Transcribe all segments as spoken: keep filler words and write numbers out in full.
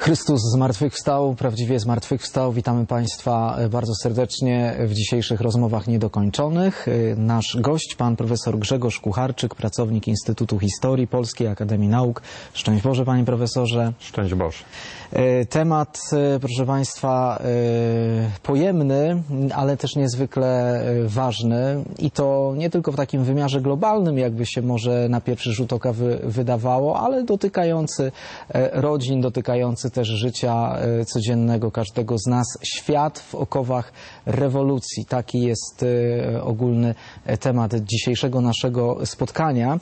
Chrystus zmartwychwstał, prawdziwie zmartwychwstał. Witamy Państwa bardzo serdecznie w dzisiejszych rozmowach niedokończonych. Nasz gość, pan profesor Grzegorz Kucharczyk, pracownik Instytutu Historii Polskiej Akademii Nauk. Szczęść Boże, panie profesorze. Szczęść Boże. Temat, proszę Państwa, pojemny, ale też niezwykle ważny i to nie tylko w takim wymiarze globalnym, jakby się może na pierwszy rzut oka wydawało, ale dotykający rodzin, dotykający też życia codziennego każdego z nas. Świat w okowach rewolucji. Taki jest ogólny temat dzisiejszego naszego spotkania.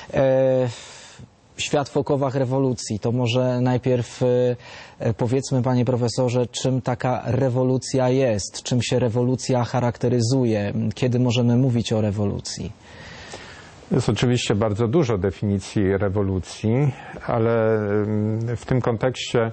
Świat w okowach rewolucji. To może najpierw powiedzmy, panie profesorze, czym taka rewolucja jest, czym się rewolucja charakteryzuje, kiedy możemy mówić o rewolucji? Jest oczywiście bardzo dużo definicji rewolucji, ale w tym kontekście,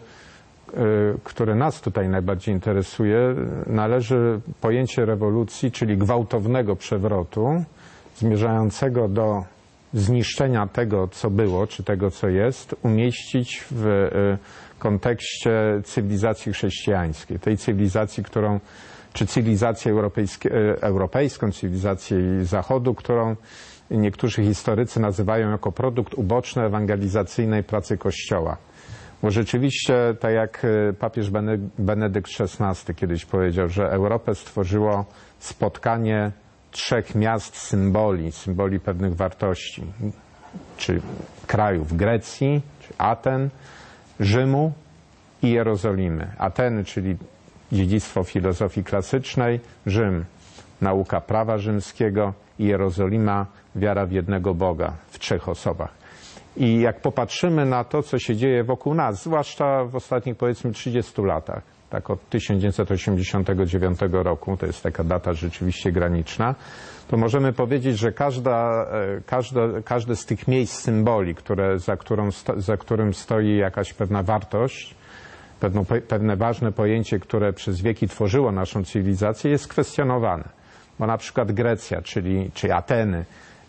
który nas tutaj najbardziej interesuje, należy pojęcie rewolucji, czyli gwałtownego przewrotu zmierzającego do zniszczenia tego, co było, czy tego, co jest, umieścić w kontekście cywilizacji chrześcijańskiej. Tej cywilizacji, którą, czy cywilizacji europejską, cywilizacji Zachodu, którą niektórzy historycy nazywają jako produkt uboczny ewangelizacyjnej pracy Kościoła. Bo rzeczywiście, tak jak papież Benedykt szesnasty kiedyś powiedział, że Europę stworzyło spotkanie trzech miast symboli, symboli pewnych wartości, czy krajów Grecji, czy Aten, Rzymu i Jerozolimy. Ateny, czyli dziedzictwo filozofii klasycznej, Rzym, nauka prawa rzymskiego i Jerozolima, wiara w jednego Boga w trzech osobach. I jak popatrzymy na to, co się dzieje wokół nas, zwłaszcza w ostatnich, powiedzmy, trzydziestu latach, tak od tysiąc dziewięćset osiemdziesiątego dziewiątego roku, to jest taka data rzeczywiście graniczna, to możemy powiedzieć, że każda, każda, każde z tych miejsc symboli, które, za, którą, za którym stoi jakaś pewna wartość, pewno, pewne ważne pojęcie, które przez wieki tworzyło naszą cywilizację, jest kwestionowane. Bo na przykład Grecja, czyli, czy Ateny,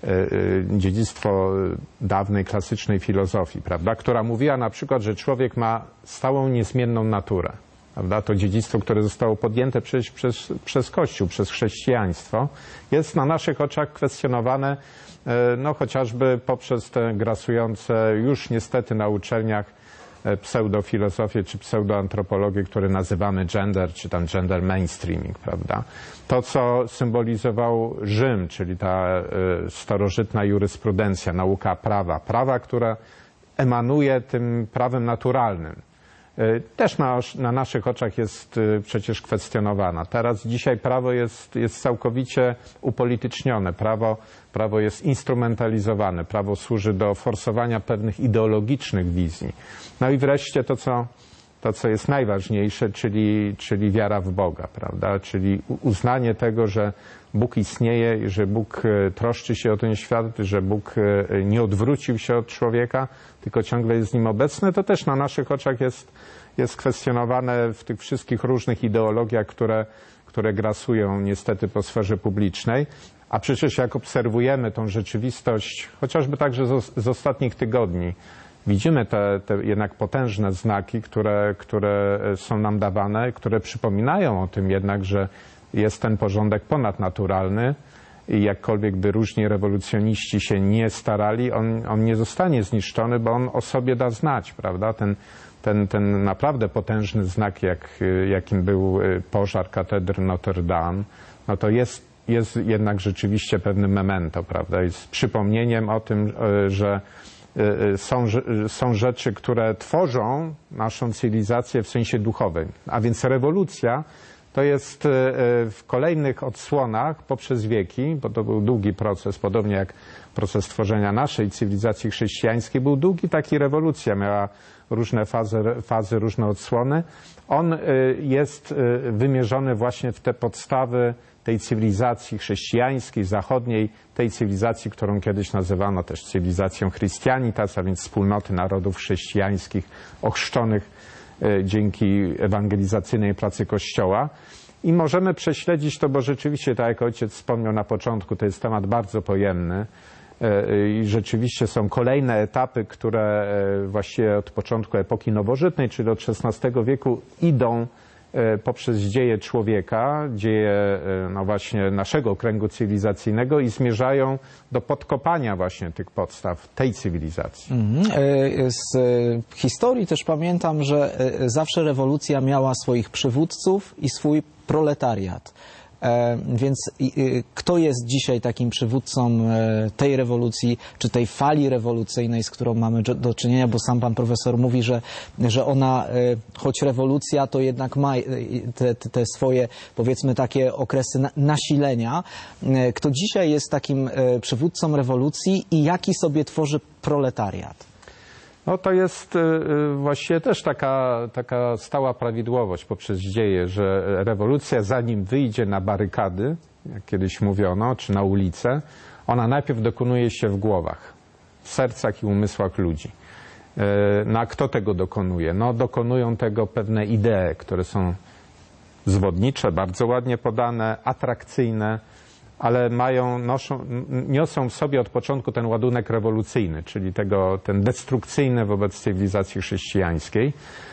dziedzictwo dawnej klasycznej filozofii, prawda, która mówiła na przykład, że człowiek ma stałą, niezmienną naturę. Prawda? To dziedzictwo, które zostało podjęte przez, przez, przez Kościół, przez chrześcijaństwo, jest na naszych oczach kwestionowane, no chociażby poprzez te grasujące już niestety na uczelniach pseudofilozofię czy pseudoantropologię, które nazywamy gender, czy tam gender mainstreaming, prawda? To, co symbolizował Rzym, czyli ta starożytna jurysprudencja, nauka prawa, prawa, które emanuje tym prawem naturalnym. Też na, na naszych oczach jest przecież kwestionowana. Teraz, dzisiaj prawo jest, jest całkowicie upolitycznione. Prawo, prawo jest instrumentalizowane. Prawo służy do forsowania pewnych ideologicznych wizji. No i wreszcie to, co, to, co jest najważniejsze, czyli, czyli wiara w Boga, prawda? Czyli uznanie tego, że Bóg istnieje, że Bóg troszczy się o ten świat, że Bóg nie odwrócił się od człowieka, tylko ciągle jest z nim obecny, to też na naszych oczach jest, jest kwestionowane w tych wszystkich różnych ideologiach, które, które grasują niestety po sferze publicznej. A przecież jak obserwujemy tą rzeczywistość, chociażby także z, z ostatnich tygodni, widzimy te, te jednak potężne znaki, które, które są nam dawane, które przypominają o tym jednak, że jest ten porządek ponadnaturalny i jakkolwiek by różni rewolucjoniści się nie starali, on, on nie zostanie zniszczony, bo on o sobie da znać, prawda? Ten, ten, ten naprawdę potężny znak, jak, jakim był pożar katedry Notre Dame, no to jest, jest jednak rzeczywiście pewnym memento, prawda? Jest przypomnieniem o tym, że są, są rzeczy, które tworzą naszą cywilizację w sensie duchowym, a więc rewolucja to jest w kolejnych odsłonach poprzez wieki, bo to był długi proces, podobnie jak proces tworzenia naszej cywilizacji chrześcijańskiej, był długi, taki rewolucja miała różne fazy, fazy, różne odsłony. On jest wymierzony właśnie w te podstawy tej cywilizacji chrześcijańskiej, zachodniej, tej cywilizacji, którą kiedyś nazywano też cywilizacją Christianitas, a więc wspólnoty narodów chrześcijańskich ochrzczonych dzięki ewangelizacyjnej pracy Kościoła. I możemy prześledzić to, bo rzeczywiście, tak jak ojciec wspomniał na początku, to jest temat bardzo pojemny. i rzeczywiście są kolejne etapy, które właściwie od początku epoki nowożytnej, czyli od szesnastego wieku idą poprzez dzieje człowieka, dzieje no właśnie naszego kręgu cywilizacyjnego i zmierzają do podkopania właśnie tych podstaw tej cywilizacji. Z historii też pamiętam, że zawsze rewolucja miała swoich przywódców i swój proletariat. Więc kto jest dzisiaj takim przywódcą tej rewolucji, czy tej fali rewolucyjnej, z którą mamy do czynienia, bo sam pan profesor mówi, że, że ona, choć rewolucja, to jednak ma te, te swoje, powiedzmy, takie okresy nasilenia. Kto dzisiaj jest takim przywódcą rewolucji i jaki sobie tworzy proletariat? No to jest właściwie też taka, taka stała prawidłowość poprzez dzieje, że rewolucja, zanim wyjdzie na barykady, jak kiedyś mówiono, czy na ulicę, ona najpierw dokonuje się w głowach, w sercach i umysłach ludzi. No a kto tego dokonuje? No dokonują tego pewne idee, które są zwodnicze, bardzo ładnie podane, atrakcyjne, ale mają, noszą, niosą w sobie od początku ten ładunek rewolucyjny, czyli tego, ten destrukcyjny wobec cywilizacji chrześcijańskiej.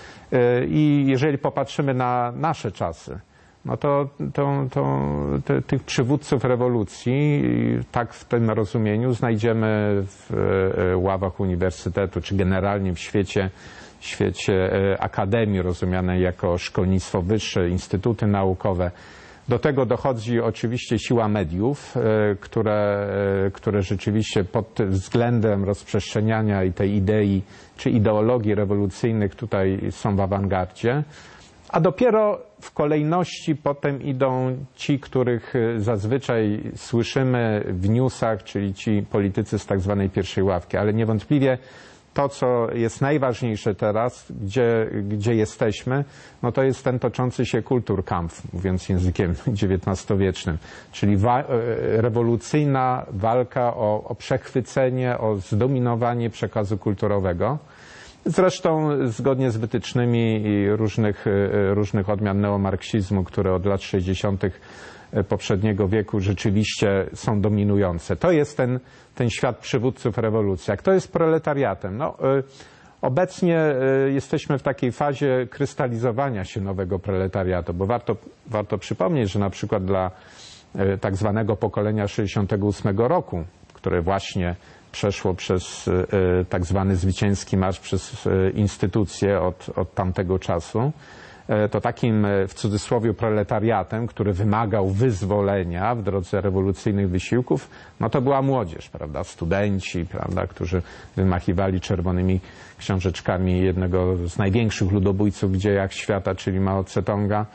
I jeżeli popatrzymy na nasze czasy, no to, to, to te, tych przywódców rewolucji, tak w tym rozumieniu, znajdziemy w ławach uniwersytetu, czy generalnie w świecie, w świecie akademii rozumianej jako szkolnictwo wyższe, instytuty naukowe. Do tego dochodzi oczywiście siła mediów, które, które rzeczywiście pod względem rozprzestrzeniania i tej idei czy ideologii rewolucyjnych tutaj są w awangardzie. A dopiero w kolejności potem idą ci, których zazwyczaj słyszymy w newsach, czyli ci politycy z tak zwanej pierwszej ławki. Ale niewątpliwie to, co jest najważniejsze teraz, gdzie, gdzie jesteśmy, no to jest ten toczący się Kulturkampf, mówiąc językiem dziewiętnastowiecznym, czyli wa rewolucyjna walka o, o przechwycenie, o zdominowanie przekazu kulturowego. Zresztą zgodnie z wytycznymi różnych, różnych odmian neomarksizmu, które od lat sześćdziesiątych poprzedniego wieku rzeczywiście są dominujące. To jest ten, ten świat przywódców rewolucji. A kto jest proletariatem? No, obecnie jesteśmy w takiej fazie krystalizowania się nowego proletariatu, bo warto, warto przypomnieć, że na przykład dla tak zwanego pokolenia sześćdziesiątego ósmego roku, które właśnie przeszło przez tak zwany zwycięski marsz przez instytucje od, od tamtego czasu, to takim w cudzysłowie proletariatem, który wymagał wyzwolenia w drodze rewolucyjnych wysiłków, no to była młodzież, prawda, studenci, prawda, którzy wymachiwali czerwonymi książeczkami jednego z największych ludobójców w dziejach świata, czyli Mao Tse-tonga.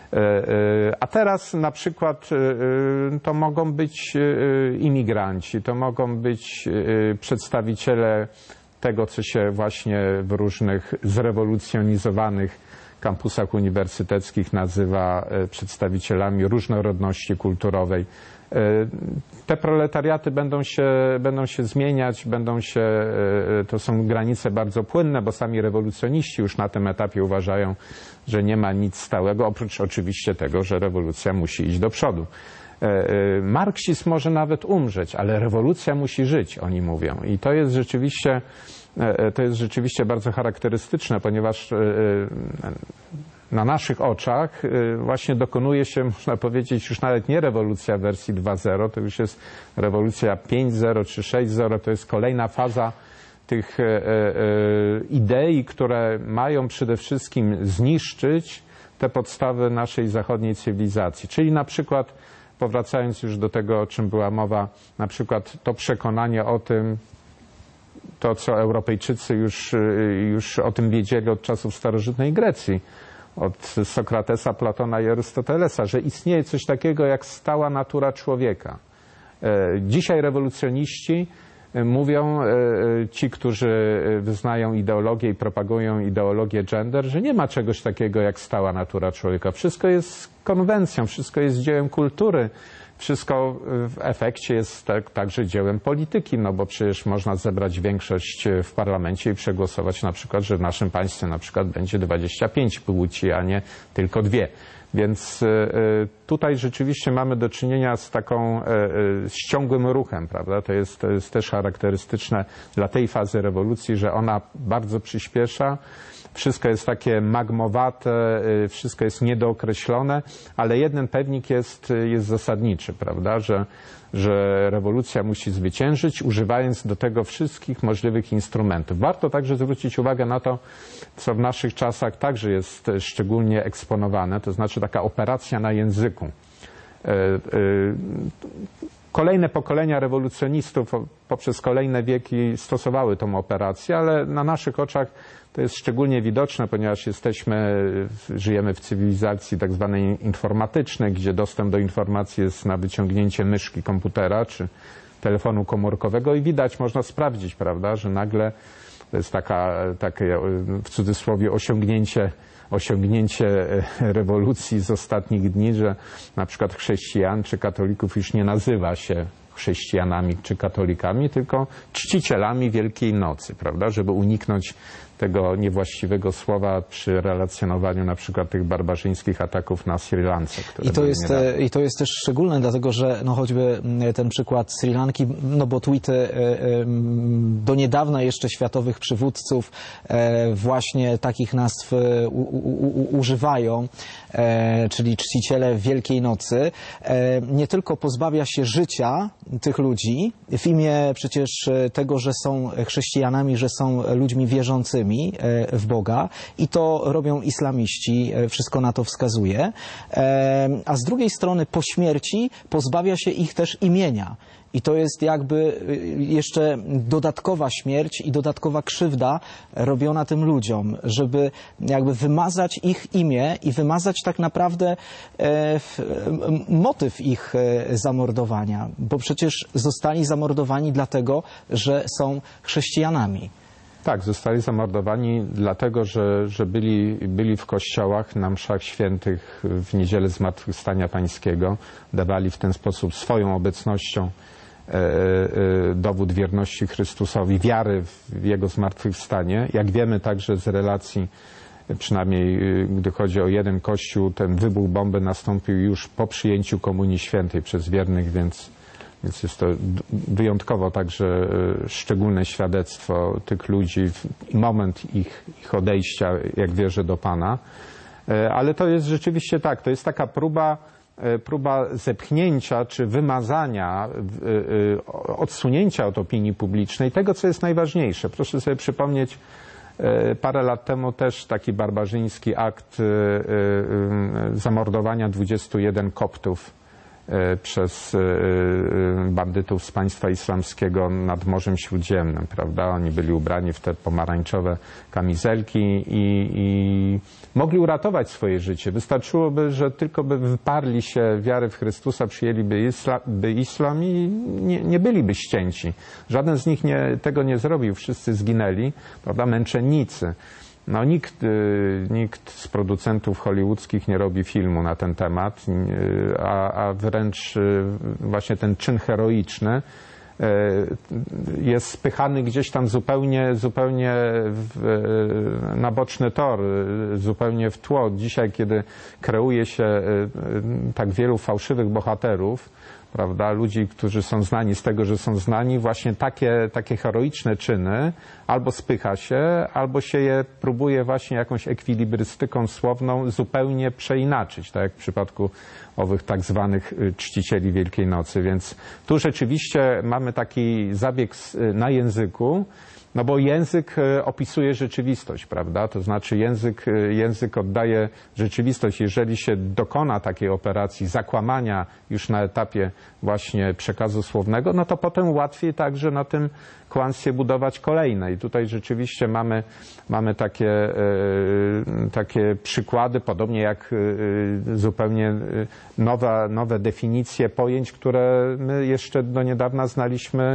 A teraz na przykład to mogą być imigranci, to mogą być przedstawiciele tego, co się właśnie w różnych zrewolucjonizowanych kampusach uniwersyteckich nazywa przedstawicielami różnorodności kulturowej. Te proletariaty będą się, będą się zmieniać, będą się, to są granice bardzo płynne, bo sami rewolucjoniści już na tym etapie uważają, że nie ma nic stałego, oprócz oczywiście tego, że rewolucja musi iść do przodu. Marksizm może nawet umrzeć, ale rewolucja musi żyć, oni mówią. I to jest rzeczywiście To jest rzeczywiście bardzo charakterystyczne, ponieważ na naszych oczach właśnie dokonuje się, można powiedzieć, już nawet nie rewolucja w wersji dwa zero, to już jest rewolucja pięć zero czy sześć zero, to jest kolejna faza tych idei, które mają przede wszystkim zniszczyć te podstawy naszej zachodniej cywilizacji. Czyli na przykład, powracając już do tego, o czym była mowa, na przykład to przekonanie o tym, to, co Europejczycy już, już o tym wiedzieli od czasów starożytnej Grecji, od Sokratesa, Platona i Arystotelesa, że istnieje coś takiego jak stała natura człowieka. Dzisiaj rewolucjoniści mówią, ci, którzy wyznają ideologię i propagują ideologię gender, że nie ma czegoś takiego jak stała natura człowieka. Wszystko jest konwencją, wszystko jest dziełem kultury. wszystko w efekcie jest tak, także dziełem polityki, no bo przecież można zebrać większość w parlamencie i przegłosować na przykład, że w naszym państwie na przykład będzie dwadzieścia pięć płci, a nie tylko dwie. Więc tutaj rzeczywiście mamy do czynienia z taką, z ciągłym ruchem, prawda? To jest, to jest też charakterystyczne dla tej fazy rewolucji, że ona bardzo przyspiesza. Wszystko jest takie magmowate, wszystko jest niedookreślone, ale jeden pewnik jest, jest zasadniczy, prawda, że, że rewolucja musi zwyciężyć, używając do tego wszystkich możliwych instrumentów. Warto także zwrócić uwagę na to, co w naszych czasach także jest szczególnie eksponowane, to znaczy taka operacja na języku. Kolejne pokolenia rewolucjonistów poprzez kolejne wieki stosowały tą operację, ale na naszych oczach to jest szczególnie widoczne, ponieważ jesteśmy, żyjemy w cywilizacji tak zwanej informatycznej, gdzie dostęp do informacji jest na wyciągnięcie myszki komputera czy telefonu komórkowego i widać, można sprawdzić, prawda, że nagle to jest taka, takie w cudzysłowie osiągnięcie osiągnięcie rewolucji z ostatnich dni, że na przykład chrześcijan czy katolików już nie nazywa się chrześcijanami czy katolikami, tylko czcicielami Wielkiej Nocy, prawda, żeby uniknąć tego niewłaściwego słowa przy relacjonowaniu na przykład tych barbarzyńskich ataków na Sri Lance. I to, jest, I to jest też szczególne, dlatego że no choćby ten przykład Sri Lanki, no bo tweety do niedawna jeszcze światowych przywódców właśnie takich nazw u, u, u, używają, czyli czciciele Wielkiej Nocy, nie tylko pozbawia się życia tych ludzi w imię przecież tego, że są chrześcijanami, że są ludźmi wierzącymi w Boga i to robią islamiści, wszystko na to wskazuje, a z drugiej strony po śmierci pozbawia się ich też imienia. I to jest jakby jeszcze dodatkowa śmierć i dodatkowa krzywda robiona tym ludziom, żeby jakby wymazać ich imię i wymazać tak naprawdę e, motyw ich zamordowania, bo przecież zostali zamordowani dlatego, że są chrześcijanami. Tak, zostali zamordowani dlatego, że, że byli, byli w kościołach na mszach świętych w niedzielę Zmartwychwstania Pańskiego, dawali w ten sposób swoją obecnością e, e, dowód wierności Chrystusowi, wiary w Jego zmartwychwstanie. Jak wiemy także z relacji, przynajmniej gdy chodzi o jeden kościół, ten wybuch bomby nastąpił już po przyjęciu Komunii Świętej przez wiernych, więc Więc jest to wyjątkowo także szczególne świadectwo tych ludzi i moment ich, ich odejścia, jak wierzę, do Pana. Ale to jest rzeczywiście tak, to jest taka próba, próba zepchnięcia czy wymazania, odsunięcia od opinii publicznej tego, co jest najważniejsze. Proszę sobie przypomnieć, parę lat temu też taki barbarzyński akt zamordowania dwudziestu jeden koptów przez bandytów z państwa islamskiego nad Morzem Śródziemnym, prawda? Oni byli ubrani w te pomarańczowe kamizelki i, i mogli uratować swoje życie. Wystarczyłoby, że tylko by wyparli się wiary w Chrystusa, przyjęliby islam, by islam i nie, nie byliby ścięci. Żaden z nich nie, tego nie zrobił. Wszyscy zginęli, prawda? Męczennicy. No, nikt, nikt z producentów hollywoodzkich nie robi filmu na ten temat, a, a wręcz właśnie ten czyn heroiczny jest spychany gdzieś tam zupełnie, zupełnie w, na boczny tor, zupełnie w tło. Dzisiaj, kiedy kreuje się tak wielu fałszywych bohaterów, prawda, ludzi, którzy są znani z tego, że są znani, właśnie takie, takie heroiczne czyny albo spycha się, albo się je próbuje właśnie jakąś ekwilibrystyką słowną zupełnie przeinaczyć, tak jak w przypadku owych tak zwanych czcicieli Wielkiej Nocy. Więc tu rzeczywiście mamy taki zabieg na języku, no bo język opisuje rzeczywistość, prawda? To znaczy język, język oddaje rzeczywistość. Jeżeli się dokona takiej operacji zakłamania już na etapie właśnie przekazu słownego, no to potem łatwiej także na tym kłamstwie budować kolejne. I tutaj rzeczywiście mamy, mamy takie, takie przykłady, podobnie jak zupełnie nowe, nowe definicje pojęć, które my jeszcze do niedawna znaliśmy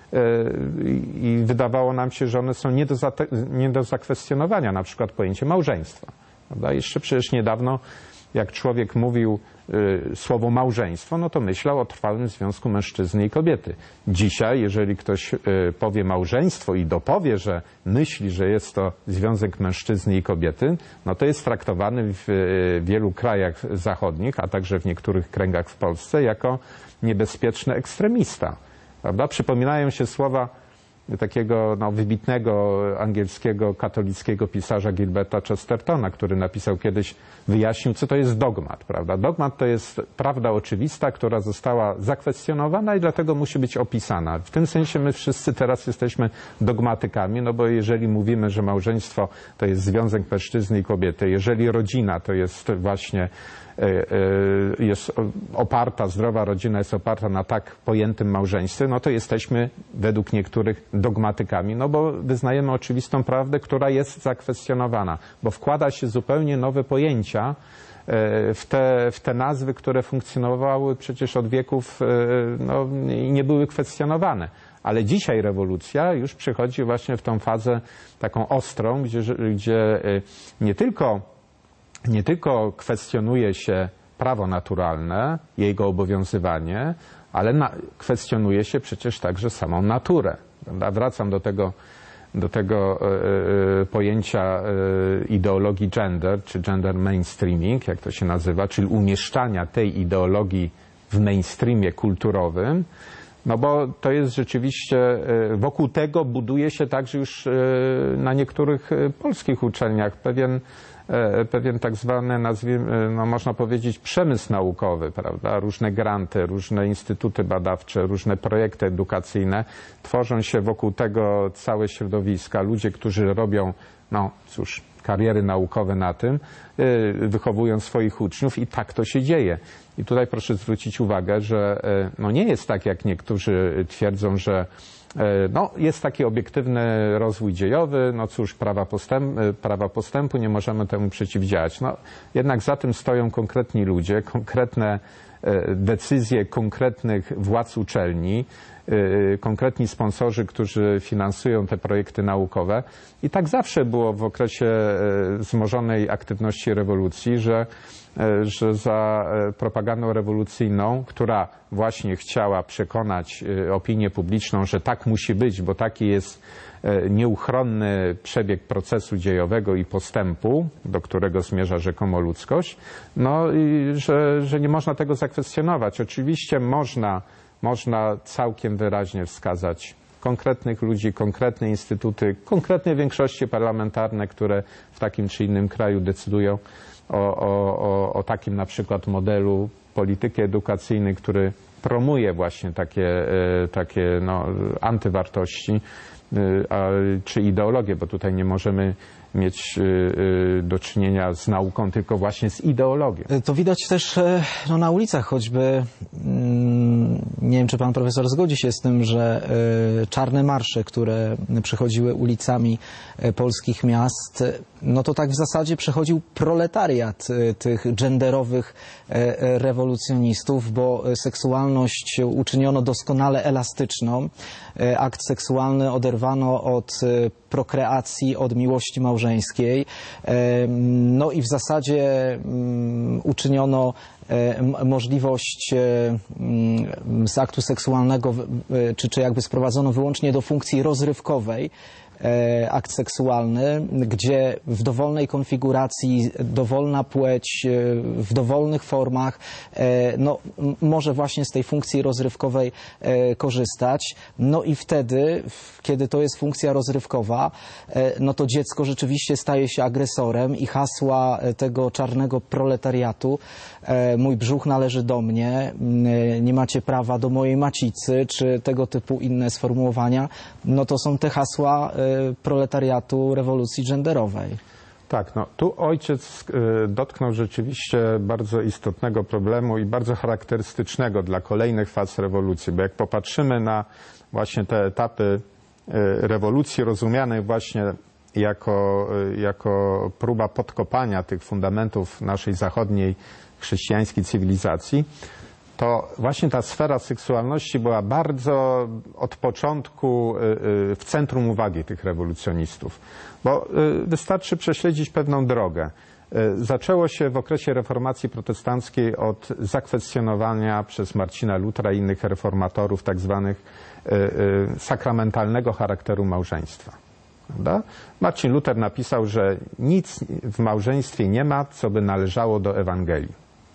i wydawało nam się, że one są nie do, nie do zakwestionowania, na przykład pojęcie małżeństwa. Prawda? Jeszcze przecież niedawno jak człowiek mówił y, słowo małżeństwo, no to myślał o trwałym związku mężczyzny i kobiety. Dzisiaj, jeżeli ktoś y, powie małżeństwo i dopowie, że myśli, że jest to związek mężczyzny i kobiety, no to jest traktowany w y, wielu krajach zachodnich, a także w niektórych kręgach w Polsce jako niebezpieczny ekstremista. Prawda? Przypominają się słowa takiego no, wybitnego angielskiego katolickiego pisarza Gilberta Chestertona, który napisał kiedyś, wyjaśnił, co to jest dogmat. Prawda? Dogmat to jest prawda oczywista, która została zakwestionowana i dlatego musi być opisana. W tym sensie my wszyscy teraz jesteśmy dogmatykami, no bo jeżeli mówimy, że małżeństwo to jest związek mężczyzny i kobiety, jeżeli rodzina to jest właśnie jest oparta, zdrowa rodzina jest oparta na tak pojętym małżeństwie, no to jesteśmy według niektórych dogmatykami, no bo wyznajemy oczywistą prawdę, która jest zakwestionowana, bo wkłada się zupełnie nowe pojęcia w te, w te nazwy, które funkcjonowały przecież od wieków no, i nie były kwestionowane. Ale dzisiaj rewolucja już przychodzi właśnie w tą fazę taką ostrą, gdzie, gdzie nie tylko Nie tylko kwestionuje się prawo naturalne, jego obowiązywanie, ale na, kwestionuje się przecież także samą naturę. Prawda? Wracam do tego, do tego e, e, pojęcia e, ideologii gender, czy gender mainstreaming, jak to się nazywa, czyli umieszczania tej ideologii w mainstreamie kulturowym, no bo to jest rzeczywiście, e, wokół tego buduje się także już e, na niektórych e, polskich uczelniach pewien pewien tak zwany, nazwijmy, no można powiedzieć, przemysł naukowy, prawda? Różne granty, różne instytuty badawcze, różne projekty edukacyjne. Tworzą się wokół tego całe środowiska. Ludzie, którzy robią, no cóż, kariery naukowe na tym, wychowują swoich uczniów i tak to się dzieje. I tutaj proszę zwrócić uwagę, że no nie jest tak, jak niektórzy twierdzą, że no, jest taki obiektywny rozwój dziejowy, no cóż, prawa, postęp, prawa postępu, nie możemy temu przeciwdziałać. No, jednak za tym stoją konkretni ludzie, konkretne decyzje konkretnych władz uczelni, konkretni sponsorzy, którzy finansują te projekty naukowe. I tak zawsze było w okresie wzmożonej aktywności rewolucji, że, że za propagandą rewolucyjną, która właśnie chciała przekonać opinię publiczną, że tak musi być, bo taki jest nieuchronny przebieg procesu dziejowego i postępu, do którego zmierza rzekomo ludzkość, no i że, że nie można tego zakwestionować. Oczywiście można Można całkiem wyraźnie wskazać konkretnych ludzi, konkretne instytuty, konkretne większości parlamentarne, które w takim czy innym kraju decydują o, o, o, o takim na przykład modelu polityki edukacyjnej, który promuje właśnie takie, takie no, antywartości czy ideologię, bo tutaj nie możemy mieć do czynienia z nauką, tylko właśnie z ideologią. To widać też no, na ulicach choćby, nie wiem, czy pan profesor zgodzi się z tym, że czarne marsze, które przechodziły ulicami polskich miast, no to tak w zasadzie przechodził proletariat tych genderowych rewolucjonistów, bo seksualność uczyniono doskonale elastyczną. Akt seksualny oderwano od prokreacji, od miłości małżeńskiej. No i w zasadzie uczyniono możliwość z aktu seksualnego, czy, czy jakby sprowadzono wyłącznie do funkcji rozrywkowej akt seksualny, gdzie w dowolnej konfiguracji, dowolna płeć, w dowolnych formach, no, może właśnie z tej funkcji rozrywkowej korzystać. No i wtedy, kiedy to jest funkcja rozrywkowa, no to dziecko rzeczywiście staje się agresorem i hasła tego czarnego proletariatu, mój brzuch należy do mnie, nie macie prawa do mojej macicy, czy tego typu inne sformułowania, no to są te hasła proletariatu rewolucji genderowej. Tak, no tu ojciec dotknął rzeczywiście bardzo istotnego problemu i bardzo charakterystycznego dla kolejnych faz rewolucji, bo jak popatrzymy na właśnie te etapy rewolucji rozumianej właśnie jako, jako próba podkopania tych fundamentów naszej zachodniej chrześcijańskiej cywilizacji, to właśnie ta sfera seksualności była bardzo od początku w centrum uwagi tych rewolucjonistów. Bo wystarczy prześledzić pewną drogę. zaczęło się w okresie reformacji protestanckiej od zakwestionowania przez Marcina Lutra i innych reformatorów tak zwanych sakramentalnego charakteru małżeństwa. Prawda? Marcin Luther napisał, że nic w małżeństwie nie ma, co by należało do Ewangelii.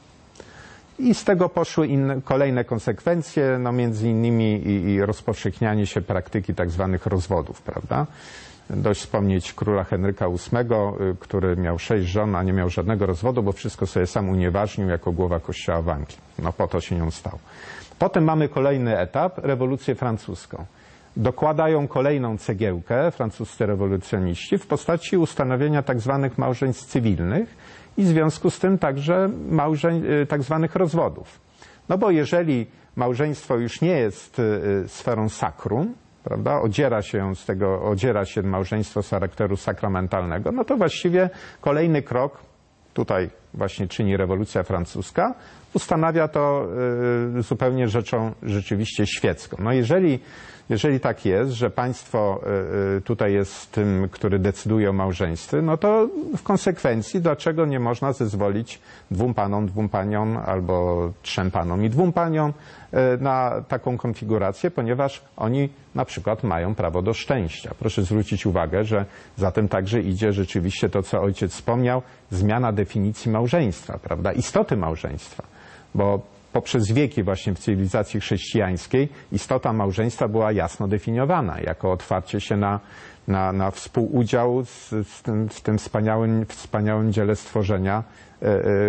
I z tego poszły inne, kolejne konsekwencje, no między innymi i, i rozpowszechnianie się praktyki tak zwanych rozwodów, prawda? Dość wspomnieć króla Henryka ósmego, który miał sześć żon, a nie miał żadnego rozwodu, bo wszystko sobie sam unieważnił jako głowa kościoła w Anglii. No po to się nią stał. Potem mamy kolejny etap, rewolucję francuską. Dokładają kolejną cegiełkę francuscy rewolucjoniści w postaci ustanowienia tak zwanych małżeństw cywilnych i w związku z tym także małżeń, tak zwanych rozwodów. No bo jeżeli małżeństwo już nie jest sferą sakrum, prawda, odziera się z tego, odziera się małżeństwo z charakteru sakramentalnego, no to właściwie kolejny krok, tutaj właśnie czyni rewolucja francuska, ustanawia to y, zupełnie rzeczą rzeczywiście świecką. No jeżeli, jeżeli tak jest, że państwo y, tutaj jest tym, który decyduje o małżeństwie, no to w konsekwencji dlaczego nie można zezwolić dwóm panom, dwóm paniom albo trzem panom i dwóm paniom y, na taką konfigurację, ponieważ oni na przykład mają prawo do szczęścia. Proszę zwrócić uwagę, że za tym także idzie rzeczywiście to, co ojciec wspomniał, zmiana definicji małżeństwa, prawda, istoty małżeństwa. Bo poprzez wieki właśnie w cywilizacji chrześcijańskiej istota małżeństwa była jasno definiowana jako otwarcie się na, na, na współudział z, z tym, w tym wspaniałym, wspaniałym dziele stworzenia, yy,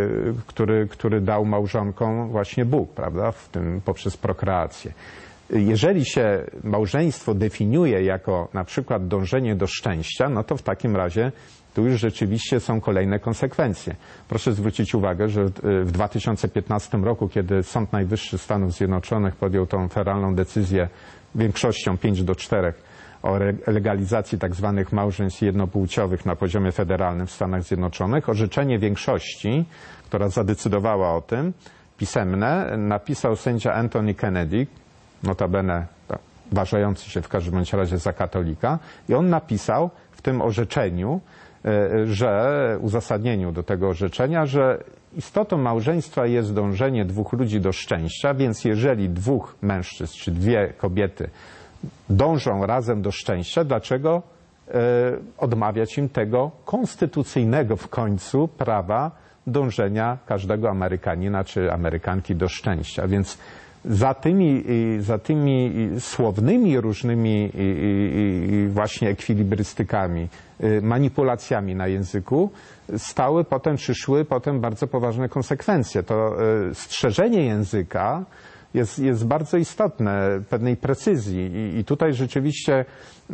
który, który dał małżonkom właśnie Bóg, prawda, w tym poprzez prokreację. Jeżeli się małżeństwo definiuje jako na przykład dążenie do szczęścia, no to w takim razie tu już rzeczywiście są kolejne konsekwencje. Proszę zwrócić uwagę, że w dwa tysiące piętnastym roku, kiedy Sąd Najwyższy Stanów Zjednoczonych podjął tą feralną decyzję większością pięć do czterech o legalizacji tak zwanych małżeństw jednopłciowych na poziomie federalnym w Stanach Zjednoczonych, orzeczenie większości, która zadecydowała o tym, pisemne, napisał sędzia Anthony Kennedy, notabene tak, uważający się w każdym bądź razie za katolika, i on napisał w tym orzeczeniu, że uzasadnieniu do tego orzeczenia, że istotą małżeństwa jest dążenie dwóch ludzi do szczęścia, więc jeżeli dwóch mężczyzn czy dwie kobiety dążą razem do szczęścia, dlaczego e, odmawiać im tego konstytucyjnego w końcu prawa dążenia każdego Amerykanina czy Amerykanki do szczęścia? Więc za tymi, za tymi słownymi różnymi właśnie ekwilibrystykami, manipulacjami na języku stały potem, czy szły potem bardzo poważne konsekwencje. To strzeżenie języka jest, jest bardzo istotne, pewnej precyzji i, i tutaj rzeczywiście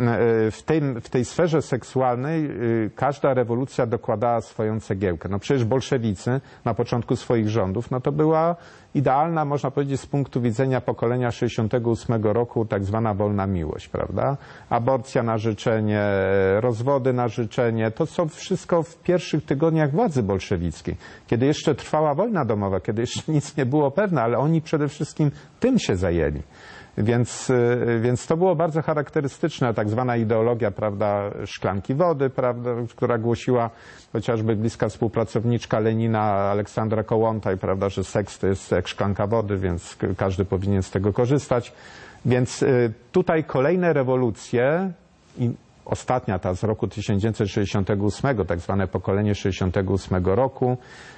w tej, w tej sferze seksualnej każda rewolucja dokładała swoją cegiełkę. No przecież bolszewicy na początku swoich rządów, no to była idealna, można powiedzieć, z punktu widzenia pokolenia sześćdziesiątego ósmego roku tak zwana wolna miłość, prawda? Aborcja na życzenie, rozwody na życzenie, to co wszystko w pierwszych tygodniach władzy bolszewickiej, kiedy jeszcze trwała wojna domowa, kiedy jeszcze nic nie było pewne, ale oni przede wszystkim tym się zajęli. Więc, więc to było bardzo charakterystyczne, tak zwana ideologia, prawda, szklanki wody, prawda, która głosiła chociażby bliska współpracowniczka Lenina, Aleksandra Kołłątaj, prawda, że seks to jest jak szklanka wody, więc każdy powinien z tego korzystać. Więc tutaj kolejne rewolucje i ostatnia ta z roku tysiąc dziewięćset sześćdziesiątego ósmego, tak zwane pokolenie sześćdziesiątego ósmego roku,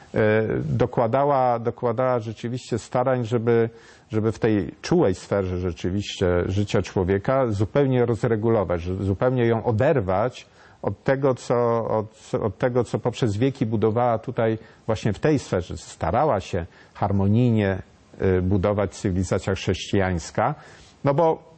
dokładała, dokładała rzeczywiście starań, żeby, żeby w tej czułej sferze rzeczywiście życia człowieka zupełnie rozregulować, zupełnie ją oderwać od tego, co, od, od tego, co poprzez wieki budowała tutaj właśnie w tej sferze. Starała się harmonijnie budować cywilizacja chrześcijańska, no bo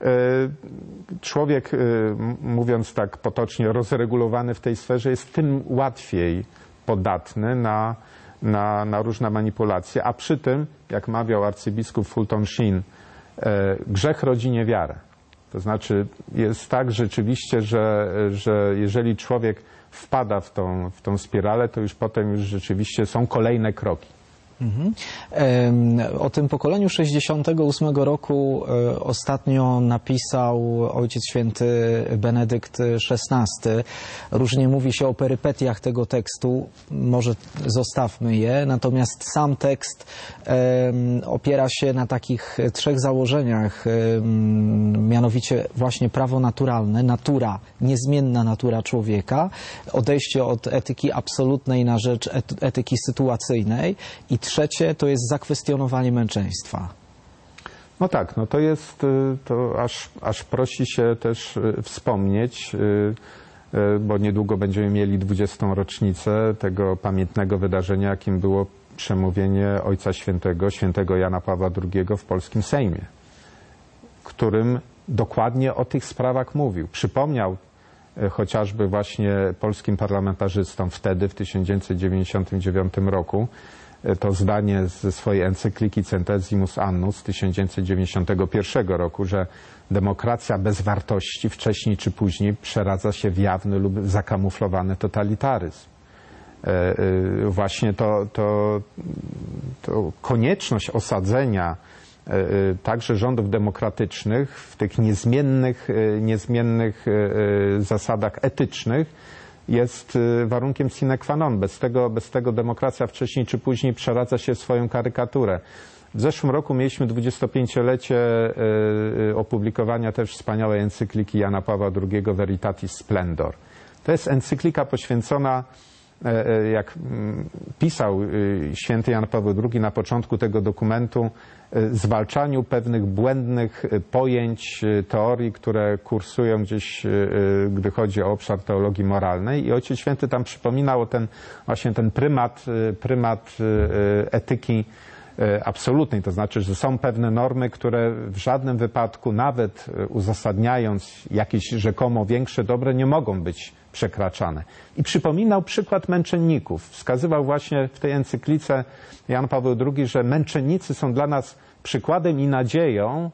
człowiek, mówiąc tak potocznie, rozregulowany w tej sferze jest tym łatwiej podatny na, na, na różne manipulacje, a przy tym, jak mawiał arcybiskup Fulton Sheen, grzech rodzi niewiarę. To znaczy jest tak rzeczywiście, że, że jeżeli człowiek wpada w tą, w tą spiralę, to już potem już rzeczywiście są kolejne kroki. Mhm. O tym pokoleniu sześćdziesiątego ósmego roku ostatnio napisał Ojciec Święty Benedykt szesnasty. Różnie mówi się o perypetiach tego tekstu, może zostawmy je, natomiast sam tekst opiera się na takich trzech założeniach, mianowicie właśnie prawo naturalne, natura, niezmienna natura człowieka, odejście od etyki absolutnej na rzecz etyki sytuacyjnej i trzecie to jest zakwestionowanie męczeństwa. No tak, no to jest, to aż, aż prosi się też wspomnieć, bo niedługo będziemy mieli dwudziestą rocznicę tego pamiętnego wydarzenia, jakim było przemówienie Ojca Świętego, świętego Jana Pawła drugiego w polskim Sejmie, którym dokładnie o tych sprawach mówił. Przypomniał chociażby właśnie polskim parlamentarzystom wtedy, w tysiąc dziewięćset dziewięćdziesiątym dziewiątym roku, to zdanie ze swojej encykliki Centesimus Annus z tysiąc dziewięćset dziewięćdziesiątego pierwszego roku, że demokracja bez wartości wcześniej czy później przeradza się w jawny lub zakamuflowany totalitaryzm. Właśnie to, to, to konieczność osadzenia także rządów demokratycznych w tych niezmiennych, niezmiennych zasadach etycznych jest warunkiem sine qua non. Bez tego, bez tego demokracja wcześniej czy później przeradza się w swoją karykaturę. W zeszłym roku mieliśmy dwudziestopięciolecie opublikowania też wspaniałej encykliki Jana Pawła drugiego Veritatis Splendor. To jest encyklika poświęcona, jak pisał święty Jan Paweł drugi na początku tego dokumentu, zwalczaniu pewnych błędnych pojęć, teorii, które kursują gdzieś, gdy chodzi o obszar teologii moralnej. I Ojciec Święty tam przypominał ten, właśnie ten prymat, prymat etyki absolutnej. To znaczy, że są pewne normy, które w żadnym wypadku, nawet uzasadniając jakieś rzekomo większe dobre, nie mogą być przekraczane. I przypominał przykład męczenników. Wskazywał właśnie w tej encyklice Jan Paweł drugi, że męczennicy są dla nas przykładem i nadzieją,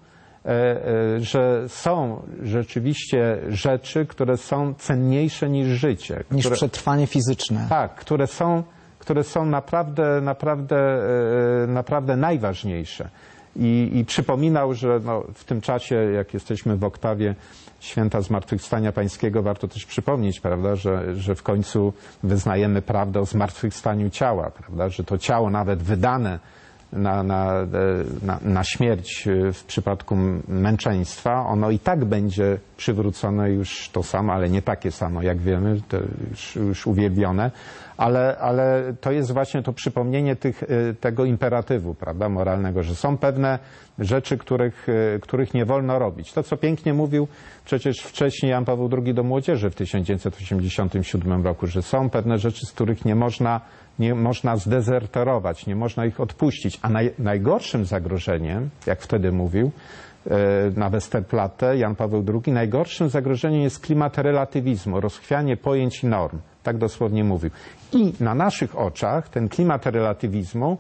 że są rzeczywiście rzeczy, które są cenniejsze niż życie. Niż które, przetrwanie fizyczne. Tak, które są, które są naprawdę, naprawdę, naprawdę najważniejsze. I, i przypominał, że no, w tym czasie, jak jesteśmy w oktawie Święta Zmartwychwstania Pańskiego, warto też przypomnieć, prawda, że, że w końcu wyznajemy prawdę o zmartwychwstaniu ciała, prawda, że to ciało nawet wydane na, na, na, na śmierć w przypadku męczeństwa, ono i tak będzie przywrócone już to samo, ale nie takie samo, jak wiemy, to już, już uwielbione, ale, ale to jest właśnie to przypomnienie tych, tego imperatywu, prawda, moralnego, że są pewne rzeczy, których, których nie wolno robić. To, co pięknie mówił przecież wcześniej Jan Paweł drugi do młodzieży w tysiąc dziewięćset osiemdziesiątym siódmym roku, że są pewne rzeczy, z których nie można, nie można zdezerterować, nie można ich odpuścić. A naj, najgorszym zagrożeniem, jak wtedy mówił na Westerplatte Jan Paweł drugi, najgorszym zagrożeniem jest klimat relatywizmu, rozchwianie pojęć i norm. Tak dosłownie mówił. I na naszych oczach ten klimat relatywizmu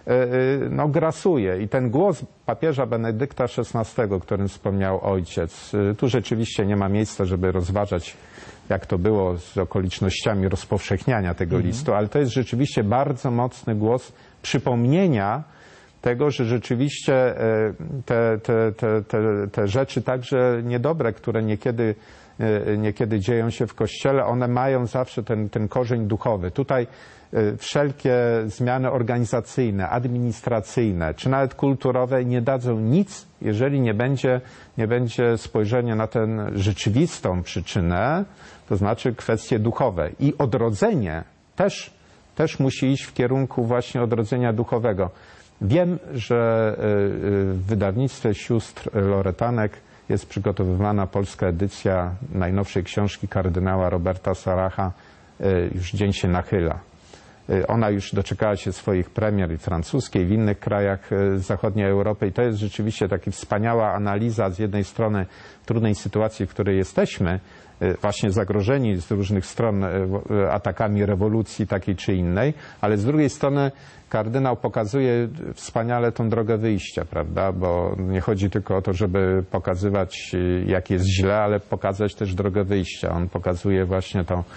no, grasuje. I ten głos papieża Benedykta szesnastego, o którym wspomniał ojciec, tu rzeczywiście nie ma miejsca, żeby rozważać, jak to było z okolicznościami rozpowszechniania tego mhm. listu, ale to jest rzeczywiście bardzo mocny głos przypomnienia tego, że rzeczywiście te, te, te, te, te rzeczy także niedobre, które niekiedy, niekiedy dzieją się w Kościele, one mają zawsze ten, ten korzeń duchowy. Tutaj wszelkie zmiany organizacyjne, administracyjne, czy nawet kulturowe nie dadzą nic, jeżeli nie będzie, nie będzie spojrzenia na tę rzeczywistą przyczynę, to znaczy kwestie duchowe. I odrodzenie też, też musi iść w kierunku właśnie odrodzenia duchowego. Wiem, że w wydawnictwie sióstr Loretanek jest przygotowywana polska edycja najnowszej książki kardynała Roberta Saracha Już dzień się nachyla. Ona już doczekała się swoich premier i francuskiej, w innych krajach zachodniej Europy i to jest rzeczywiście taka wspaniała analiza z jednej strony trudnej sytuacji, w której jesteśmy, właśnie zagrożeni z różnych stron atakami rewolucji takiej czy innej, ale z drugiej strony kardynał pokazuje wspaniale tą drogę wyjścia, prawda, bo nie chodzi tylko o to, żeby pokazywać, jak jest źle, ale pokazać też drogę wyjścia. On pokazuje właśnie to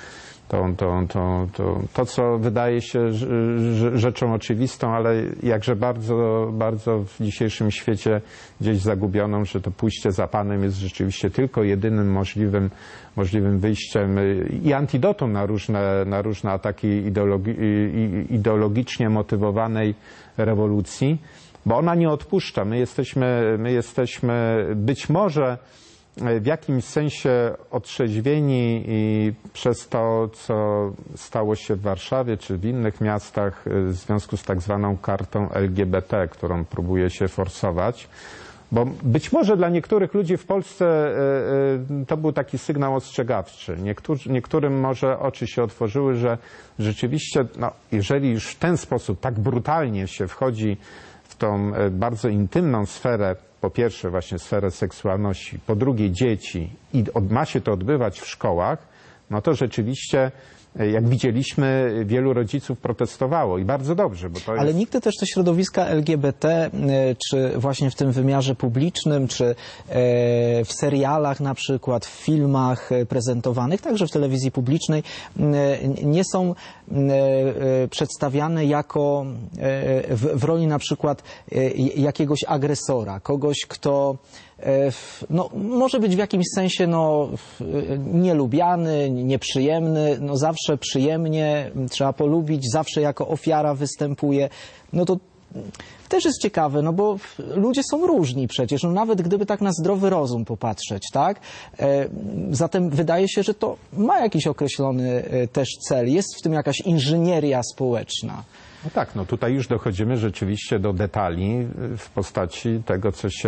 To, to, to, to, to, co wydaje się rzeczą oczywistą, ale jakże bardzo, bardzo w dzisiejszym świecie gdzieś zagubioną, że to pójście za Panem jest rzeczywiście tylko jedynym możliwym, możliwym wyjściem i antidotum na różne, na różne ataki ideologi, ideologicznie motywowanej rewolucji, bo ona nie odpuszcza. My jesteśmy, my jesteśmy być może w jakimś sensie otrzeźwieni i przez to, co stało się w Warszawie czy w innych miastach w związku z tak zwaną kartą L G B T, którą próbuje się forsować. Bo być może dla niektórych ludzi w Polsce to był taki sygnał ostrzegawczy. Niektórzy, niektórym może oczy się otworzyły, że rzeczywiście, no, jeżeli już w ten sposób tak brutalnie się wchodzi w tą bardzo intymną sferę, po pierwsze właśnie sferę seksualności, po drugie dzieci i ma się to odbywać w szkołach, no to rzeczywiście, jak widzieliśmy, wielu rodziców protestowało i bardzo dobrze, bo to jest... Ale nigdy też te środowiska L G B T, czy właśnie w tym wymiarze publicznym, czy w serialach na przykład, w filmach prezentowanych, także w telewizji publicznej, nie są przedstawiane jako w, w roli na przykład jakiegoś agresora, kogoś, kto no, może być w jakimś sensie no, nielubiany, nieprzyjemny, no, zawsze przyjemnie, trzeba polubić, zawsze jako ofiara występuje. No to też jest ciekawe, no bo ludzie są różni przecież, no nawet gdyby tak na zdrowy rozum popatrzeć, tak? Zatem wydaje się, że to ma jakiś określony też cel, jest w tym jakaś inżynieria społeczna. No tak, no tutaj już dochodzimy rzeczywiście do detali w postaci tego, co się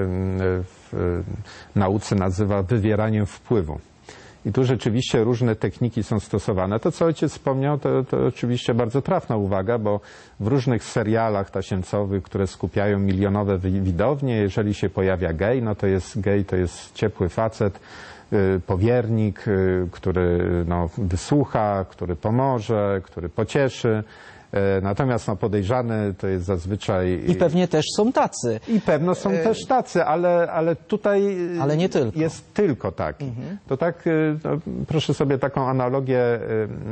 w nauce nazywa wywieraniem wpływu. I tu rzeczywiście różne techniki są stosowane. To, co ojciec wspomniał, to, to oczywiście bardzo trafna uwaga, bo w różnych serialach tasiemcowych, które skupiają milionowe widownie, jeżeli się pojawia gej, no to jest gej, to jest ciepły facet, powiernik, który no, wysłucha, który pomoże, który pocieszy. Natomiast no, podejrzany to jest zazwyczaj... I pewnie też są tacy. I pewno są e... też tacy, ale, ale tutaj ale nie tylko. Jest tylko taki. Mhm. To tak, no, proszę sobie taką analogię y,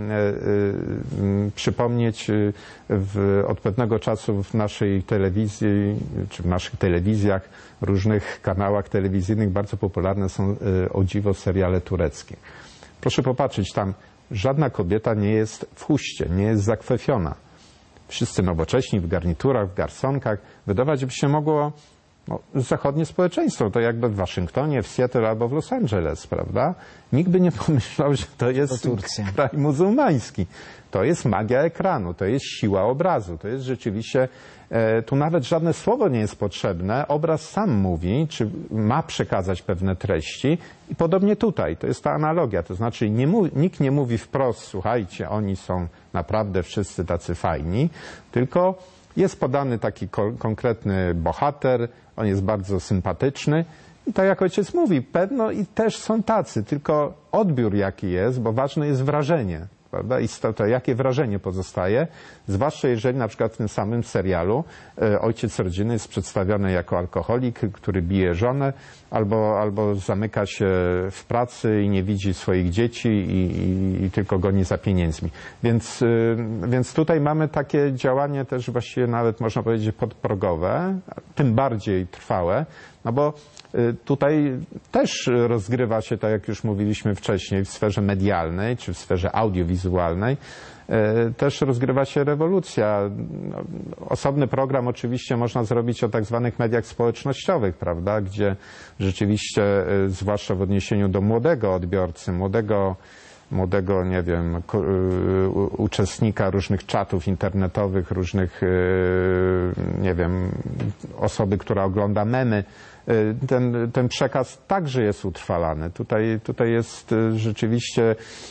y, y, przypomnieć w, od pewnego czasu w naszej telewizji, czy w naszych telewizjach, różnych kanałach telewizyjnych bardzo popularne są y, o dziwo seriale tureckie. Proszę popatrzeć, tam żadna kobieta nie jest w chuście, nie jest zakwefiona. Wszyscy nowocześni w garniturach, w garsonkach. Wydawać by się mogło no, zachodnie społeczeństwo. To jakby w Waszyngtonie, w Seattle albo w Los Angeles, prawda? Nikt by nie pomyślał, że to jest to Turcja. Kraj muzułmański. To jest magia ekranu, to jest siła obrazu. To jest rzeczywiście, e, tu nawet żadne słowo nie jest potrzebne. Obraz sam mówi, czy ma przekazać pewne treści. I podobnie tutaj, to jest ta analogia. To znaczy nie mów, nikt nie mówi wprost, słuchajcie, oni są naprawdę wszyscy tacy fajni, tylko jest podany taki ko konkretny bohater, on jest bardzo sympatyczny. I tak jak ojciec mówi, pewno i też są tacy, tylko odbiór jaki jest, bo ważne jest wrażenie, prawda? I to, to jakie wrażenie pozostaje, zwłaszcza jeżeli na przykład w tym samym serialu e, ojciec rodziny jest przedstawiony jako alkoholik, który bije żonę, albo, albo zamyka się w pracy i nie widzi swoich dzieci i, i, i tylko goni za pieniędzmi. Więc, y, więc tutaj mamy takie działanie też właściwie nawet można powiedzieć podprogowe, tym bardziej trwałe, no bo tutaj też rozgrywa się, tak jak już mówiliśmy wcześniej, w sferze medialnej czy w sferze audiowizualnej, też rozgrywa się rewolucja. Osobny program oczywiście można zrobić o tak zwanych mediach społecznościowych, prawda, gdzie rzeczywiście, zwłaszcza w odniesieniu do młodego odbiorcy, młodego młodego, nie wiem, uczestnika różnych czatów internetowych, różnych, nie wiem, osoby, która ogląda memy, ten, ten przekaz także jest utrwalany. Tutaj, tutaj jest rzeczywiście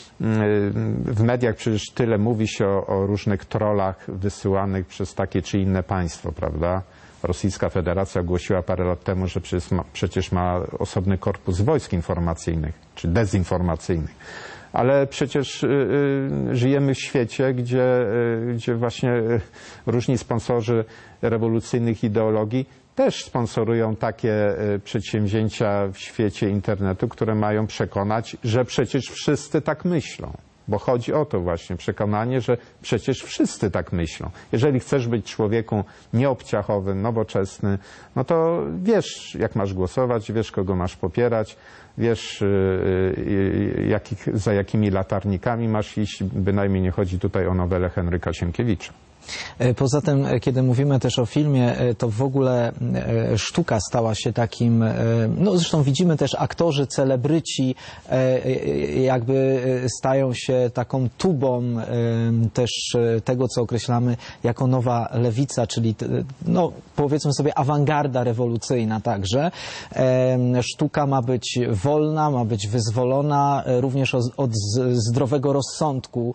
w mediach przecież tyle mówi się o, o różnych trollach wysyłanych przez takie czy inne państwo, prawda? Rosyjska Federacja ogłosiła parę lat temu, że przecież ma, przecież ma osobny korpus wojsk informacyjnych czy dezinformacyjnych. Ale przecież y, y, żyjemy w świecie, gdzie, y, gdzie właśnie y, różni sponsorzy rewolucyjnych ideologii też sponsorują takie y, przedsięwzięcia w świecie internetu, które mają przekonać, że przecież wszyscy tak myślą. Bo chodzi o to właśnie, przekonanie, że przecież wszyscy tak myślą. Jeżeli chcesz być człowieku nieobciachowym, nowoczesny, no to wiesz, jak masz głosować, wiesz, kogo masz popierać, wiesz, jakich, za jakimi latarnikami masz iść. Bynajmniej nie chodzi tutaj o nowelę Henryka Sienkiewicza. Poza tym, kiedy mówimy też o filmie, to w ogóle sztuka stała się takim, no zresztą widzimy też aktorzy, celebryci jakby stają się taką tubą też tego, co określamy jako nowa lewica, czyli no powiedzmy sobie awangarda rewolucyjna także. Sztuka ma być wolna, ma być wyzwolona również od zdrowego rozsądku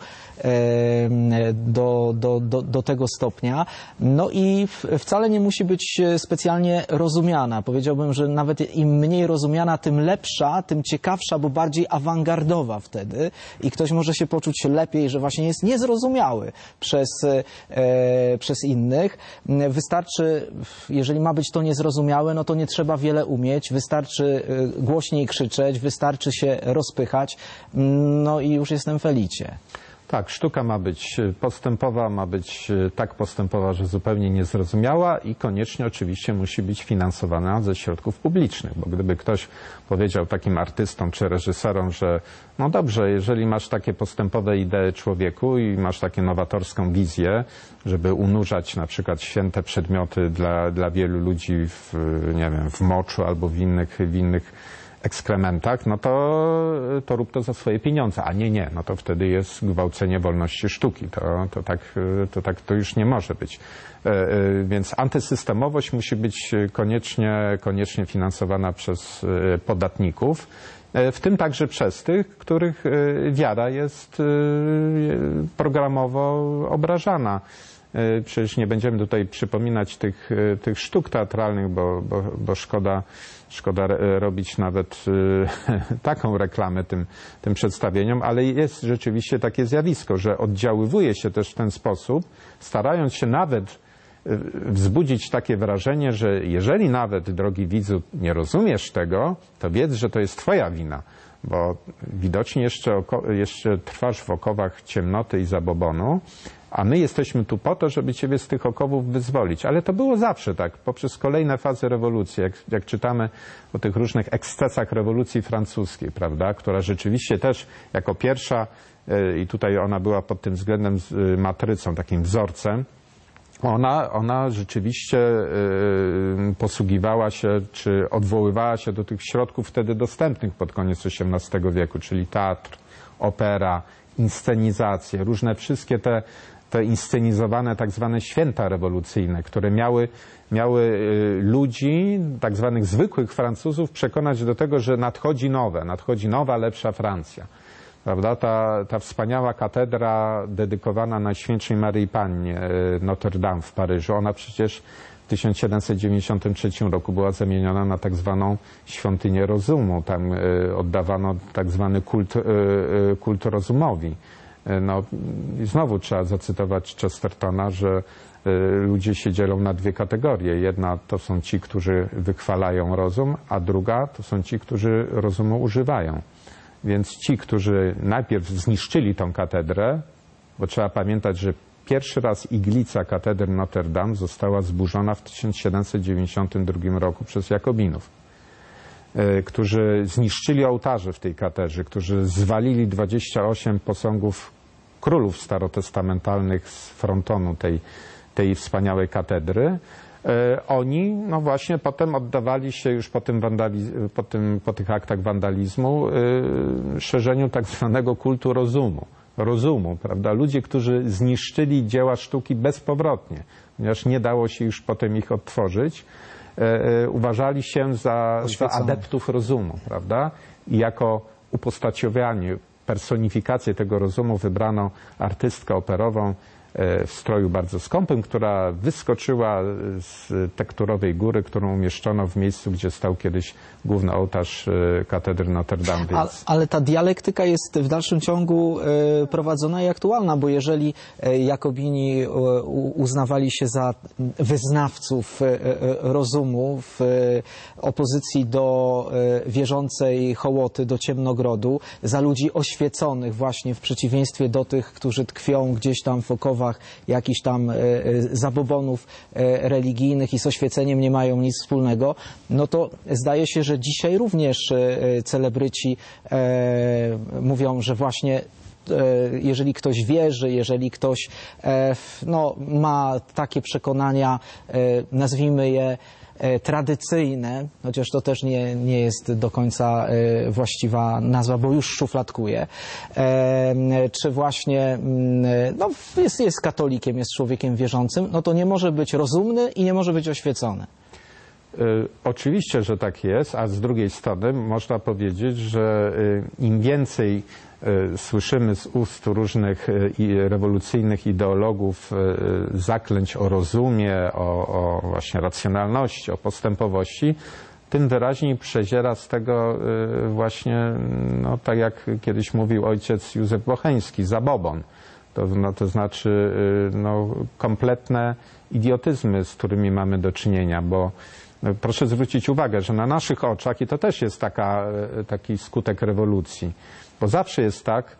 do, do, do, do tego stopnia. No i wcale nie musi być specjalnie rozumiana. Powiedziałbym, że nawet im mniej rozumiana, tym lepsza, tym ciekawsza, bo bardziej awangardowa wtedy i ktoś może się poczuć lepiej, że właśnie jest niezrozumiały przez, e, przez innych. Wystarczy, jeżeli ma być to niezrozumiałe, no to nie trzeba wiele umieć, wystarczy głośniej krzyczeć, wystarczy się rozpychać, no i już jestem w elicie. Tak, sztuka ma być postępowa, ma być tak postępowa, że zupełnie niezrozumiała i koniecznie oczywiście musi być finansowana ze środków publicznych, bo gdyby ktoś powiedział takim artystom czy reżyserom, że no dobrze, jeżeli masz takie postępowe idee człowieku i masz takie nowatorską wizję, żeby unurzać na przykład święte przedmioty dla, dla wielu ludzi w, nie wiem, w moczu albo w innych, w innych ekskrementach, no to, to rób to za swoje pieniądze, a nie, nie, no to wtedy jest gwałcenie wolności sztuki. To, to, tak, to tak to już nie może być. Więc antysystemowość musi być koniecznie, koniecznie finansowana przez podatników, w tym także przez tych, których wiara jest programowo obrażana. Przecież nie będziemy tutaj przypominać tych, tych sztuk teatralnych, bo, bo, bo szkoda, szkoda robić nawet taką reklamę tym, tym przedstawieniom, ale jest rzeczywiście takie zjawisko, że oddziaływuje się też w ten sposób, starając się nawet wzbudzić takie wrażenie, że jeżeli nawet, drogi widzu, nie rozumiesz tego, to wiedz, że to jest twoja wina, bo widocznie jeszcze, oko, jeszcze trwasz w okowach ciemnoty i zabobonu, a my jesteśmy tu po to, żeby ciebie z tych okowów wyzwolić. Ale to było zawsze tak, poprzez kolejne fazy rewolucji, jak, jak czytamy o tych różnych ekscesach rewolucji francuskiej, prawda, która rzeczywiście też jako pierwsza, i tutaj ona była pod tym względem matrycą, takim wzorcem, Ona, ona rzeczywiście y, posługiwała się, czy odwoływała się do tych środków wtedy dostępnych pod koniec osiemnastego wieku, czyli teatr, opera, inscenizacje, różne wszystkie te, te inscenizowane tak zwane święta rewolucyjne, które miały, miały y, ludzi, tak zwanych zwykłych Francuzów przekonać do tego, że nadchodzi nowe, nadchodzi nowa, lepsza Francja. Prawda? Ta, ta wspaniała katedra dedykowana Najświętszej Maryi Pannie Notre Dame w Paryżu, ona przecież w tysiąc siedemset dziewięćdziesiątym trzecim roku była zamieniona na tak zwaną świątynię rozumu. Tam y, oddawano tak zwany kult, y, y, kult rozumowi. Y, no, i znowu trzeba zacytować Chestertona, że y, ludzie się dzielą na dwie kategorie. Jedna to są ci, którzy wychwalają rozum, a druga to są ci, którzy rozumu używają. Więc ci, którzy najpierw zniszczyli tą katedrę, bo trzeba pamiętać, że pierwszy raz iglica katedry Notre Dame została zburzona w tysiąc siedemset dziewięćdziesiątym drugim roku przez Jakobinów, którzy zniszczyli ołtarze w tej katedrze, którzy zwalili dwadzieścia osiem posągów królów starotestamentalnych z frontonu tej, tej wspaniałej katedry. Oni, no właśnie, potem oddawali się już po, tym wandaliz- po, tym, po tych aktach wandalizmu yy, szerzeniu tak zwanego kultu rozumu. Rozumu, prawda? Ludzie, którzy zniszczyli dzieła sztuki bezpowrotnie, ponieważ nie dało się już potem ich odtworzyć, yy, yy, uważali się za, za adeptów rozumu, prawda? I jako upostaciowianie, personifikację tego rozumu wybrano artystkę operową w stroju bardzo skąpym, która wyskoczyła z tekturowej góry, którą umieszczono w miejscu, gdzie stał kiedyś główny ołtarz katedry Notre Dame. Więc... Ale, ale ta dialektyka jest w dalszym ciągu e, prowadzona i aktualna, bo jeżeli e, Jakobini e, uznawali się za wyznawców e, rozumu w e, opozycji do e, wierzącej hołoty, do ciemnogrodu, za ludzi oświeconych właśnie w przeciwieństwie do tych, którzy tkwią gdzieś tam w okowach jakichś tam e, zabobonów e, religijnych i z oświeceniem nie mają nic wspólnego, no to zdaje się, że dzisiaj również e, celebryci e, mówią, że właśnie jeżeli ktoś wierzy, jeżeli ktoś no, ma takie przekonania, nazwijmy je tradycyjne, chociaż to też nie, nie jest do końca właściwa nazwa, bo już szufladkuje, czy właśnie no, jest, jest katolikiem, jest człowiekiem wierzącym, no to nie może być rozumny i nie może być oświecony. Oczywiście, że tak jest, a z drugiej strony można powiedzieć, że im więcej słyszymy z ust różnych rewolucyjnych ideologów zaklęć o rozumie, o, o właśnie racjonalności, o postępowości, tym wyraźniej przeziera z tego właśnie, no tak jak kiedyś mówił ojciec Józef Bocheński, zabobon. To, no, to znaczy no, kompletne idiotyzmy, z którymi mamy do czynienia, bo proszę zwrócić uwagę, że na naszych oczach, i to też jest taka, taki skutek rewolucji, bo zawsze jest tak,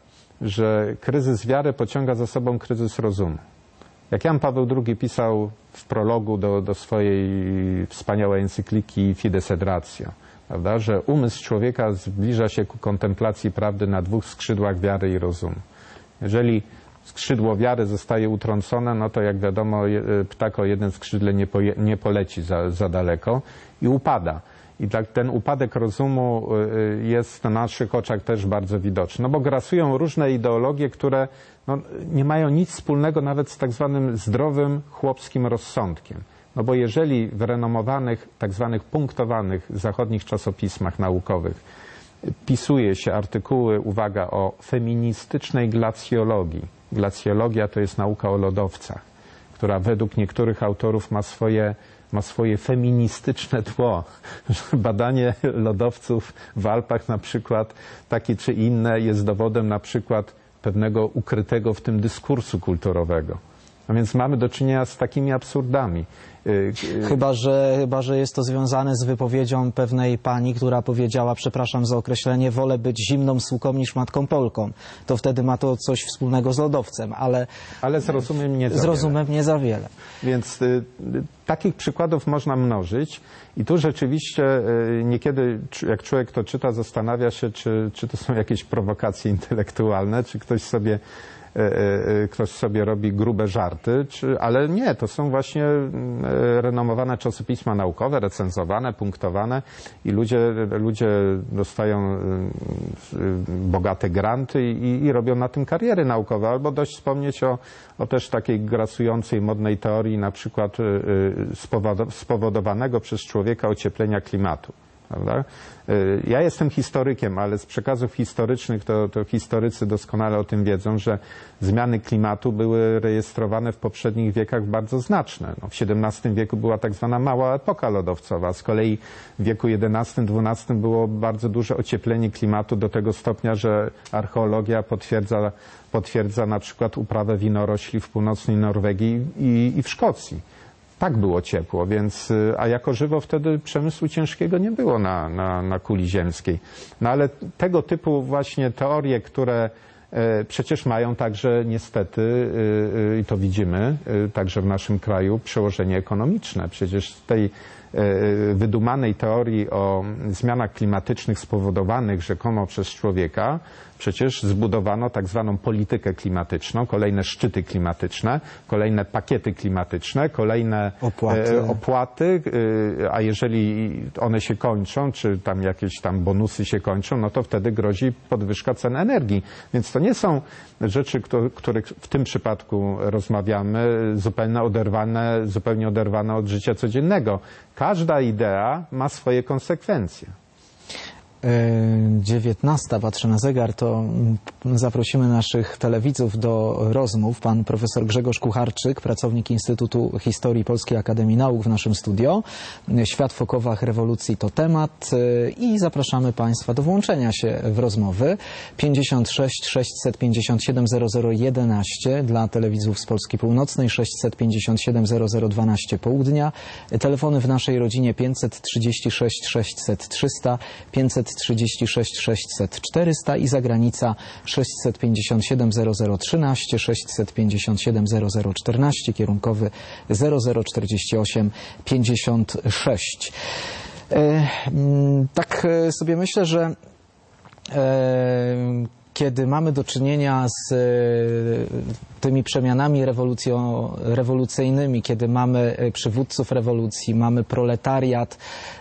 że kryzys wiary pociąga za sobą kryzys rozumu. Jak Jan Paweł drugi pisał w prologu do, do swojej wspaniałej encykliki Fides et Ratio, prawda, że umysł człowieka zbliża się ku kontemplacji prawdy na dwóch skrzydłach wiary i rozumu. Jeżeli skrzydło wiary zostaje utrącone, no to jak wiadomo ptak o jednym skrzydle nie, poje, nie poleci za, za daleko i upada. I tak ten upadek rozumu jest na naszych oczach też bardzo widoczny. No bo grasują różne ideologie, które no, nie mają nic wspólnego nawet z tak zwanym zdrowym chłopskim rozsądkiem. No bo jeżeli w renomowanych, tak zwanych punktowanych zachodnich czasopismach naukowych pisuje się artykuły, uwaga, o feministycznej glacjologii. Glacjologia to jest nauka o lodowcach, która według niektórych autorów ma swoje, ma swoje feministyczne tło. Badanie lodowców w Alpach na przykład, takie czy inne, jest dowodem na przykład pewnego ukrytego w tym dyskursu kulturowego. A więc mamy do czynienia z takimi absurdami. Chyba że, chyba, że jest to związane z wypowiedzią pewnej pani, która powiedziała, przepraszam za określenie, wolę być zimną suką niż matką Polką. To wtedy ma to coś wspólnego z lodowcem, ale, ale z rozumem nie za z wiele. rozumem nie za wiele. Więc y, takich przykładów można mnożyć i tu rzeczywiście y, niekiedy jak człowiek to czyta, zastanawia się, czy, czy to są jakieś prowokacje intelektualne, czy ktoś sobie ktoś sobie robi grube żarty, czy, ale nie, to są właśnie renomowane czasopisma naukowe, recenzowane, punktowane i ludzie, ludzie dostają bogate granty i, i robią na tym kariery naukowe. Albo dość wspomnieć o, o też takiej grasującej, modnej teorii na przykład spowodowanego przez człowieka ocieplenia klimatu. Prawda? Ja jestem historykiem, ale z przekazów historycznych to, to historycy doskonale o tym wiedzą, że zmiany klimatu były rejestrowane w poprzednich wiekach bardzo znaczne. No, w siedemnastym wieku była tak zwana mała epoka lodowcowa, z kolei w wieku jedenastym dwunastym było bardzo duże ocieplenie klimatu do tego stopnia, że archeologia potwierdza, potwierdza na przykład uprawę winorośli w północnej Norwegii i, i w Szkocji. Tak było ciepło, więc, a jako żywo wtedy przemysłu ciężkiego nie było na, na, na kuli ziemskiej. No ale tego typu właśnie teorie, które e, przecież mają także niestety, e, i to widzimy, e, także w naszym kraju, przełożenie ekonomiczne. Przecież z tej e, wydumanej teorii o zmianach klimatycznych spowodowanych rzekomo przez człowieka, przecież zbudowano tak zwaną politykę klimatyczną, kolejne szczyty klimatyczne, kolejne pakiety klimatyczne, kolejne opłaty, e, opłaty e, a jeżeli one się kończą, czy tam jakieś tam bonusy się kończą, no to wtedy grozi podwyżka cen energii. Więc to nie są rzeczy, o których w tym przypadku rozmawiamy, zupełnie oderwane, zupełnie oderwane od życia codziennego. Każda idea ma swoje konsekwencje. dziewiętnasta, patrzę na zegar, to zaprosimy naszych telewidzów do rozmów. Pan profesor Grzegorz Kucharczyk, pracownik Instytutu Historii Polskiej Akademii Nauk w naszym studio. Świat w okowach rewolucji to temat i zapraszamy Państwa do włączenia się w rozmowy. pięćdziesiąt sześć sześćset pięćdziesiąt siedem zero zero jedenaście dla telewidzów z Polski Północnej, sześćset pięćdziesiąt siedem zero zero dwanaście południa. Telefony w naszej rodzinie pięćset trzydzieści sześć sześćset trzysta, pięćset trzydzieści sześć sześćset czterysta i zagranica sześćset pięćdziesiąt siedem zero zero trzynaście, sześćset pięćdziesiąt siedem zero zero czternaście, kierunkowy zero zero czterdzieści osiem pięćdziesiąt sześć. E, tak sobie myślę, że e, kiedy mamy do czynienia z tymi przemianami rewolucyjnymi, kiedy mamy przywódców rewolucji, mamy proletariat,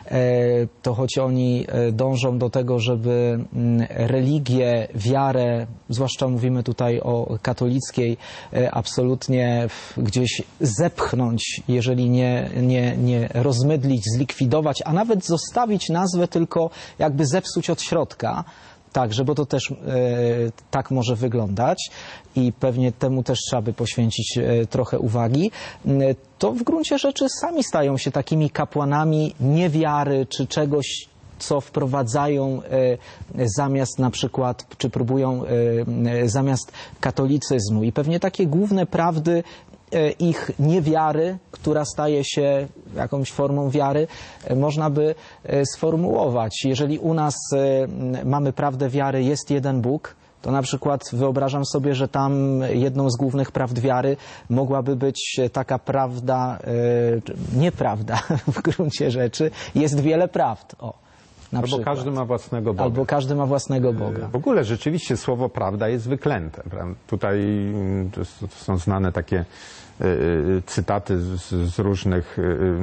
to choć oni dążą do tego, żeby religię, wiarę, zwłaszcza mówimy tutaj o katolickiej, absolutnie gdzieś zepchnąć, jeżeli nie, nie, nie rozmydlić, zlikwidować, a nawet zostawić nazwę, tylko jakby zepsuć od środka. Także, bo to też e, tak może wyglądać i pewnie temu też trzeba by poświęcić e, trochę uwagi, e, to w gruncie rzeczy sami stają się takimi kapłanami niewiary czy czegoś, co wprowadzają e, zamiast na przykład, czy próbują e, zamiast katolicyzmu. I pewnie takie główne prawdy ich niewiary, która staje się jakąś formą wiary, można by sformułować. Jeżeli u nas mamy prawdę wiary, jest jeden Bóg, to na przykład wyobrażam sobie, że tam jedną z głównych prawd wiary mogłaby być taka prawda, nieprawda w gruncie rzeczy. Jest wiele prawd. O. Albo przykład. Każdy ma własnego Boga. Albo każdy ma własnego Boga. W ogóle rzeczywiście słowo prawda jest wyklęte. Prawda? Tutaj to są znane takie cytaty z, z różnych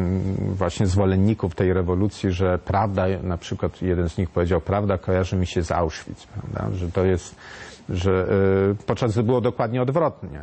właśnie zwolenników tej rewolucji, że prawda, na przykład jeden z nich powiedział, prawda kojarzy mi się z Auschwitz, prawda? Że to jest, że podczas gdy było dokładnie odwrotnie.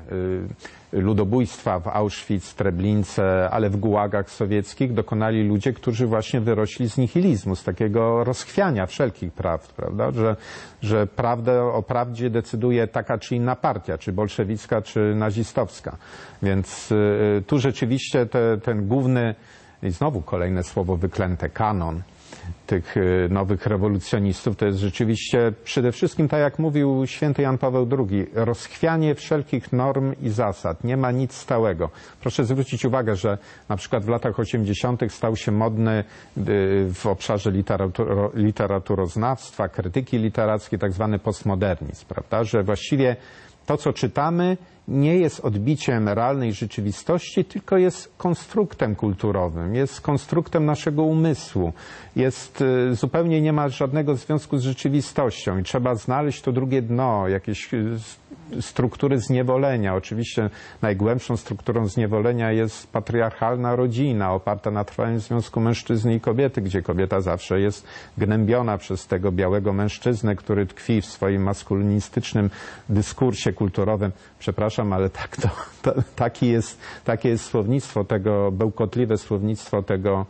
Ludobójstwa w Auschwitz, Treblince, ale w gułagach sowieckich dokonali ludzie, którzy właśnie wyrośli z nihilizmu, z takiego rozchwiania wszelkich prawd, prawda? Że, że prawdę o prawdzie decyduje taka czy inna partia, czy bolszewicka, czy nazistowska. Więc y, tu rzeczywiście te, ten główny, i znowu kolejne słowo wyklęte, kanon tych nowych rewolucjonistów, to jest rzeczywiście przede wszystkim, tak jak mówił święty Jan Paweł drugi, rozchwianie wszelkich norm i zasad. Nie ma nic stałego. Proszę zwrócić uwagę, że na przykład w latach osiemdziesiątych stał się modny w obszarze literatur, literaturoznawstwa, krytyki literackiej, tak zwany postmodernizm, prawda? Że właściwie to, co czytamy, nie jest odbiciem realnej rzeczywistości, tylko jest konstruktem kulturowym, jest konstruktem naszego umysłu, jest, zupełnie nie ma żadnego związku z rzeczywistością i trzeba znaleźć to drugie dno, jakieś struktury zniewolenia. Oczywiście najgłębszą strukturą zniewolenia jest patriarchalna rodzina, oparta na trwałym związku mężczyzny i kobiety, gdzie kobieta zawsze jest gnębiona przez tego białego mężczyznę, który tkwi w swoim maskulinistycznym dyskursie kulturowym. Przepraszam, ale tak to, to, taki jest, takie jest słownictwo tego, bełkotliwe słownictwo tego,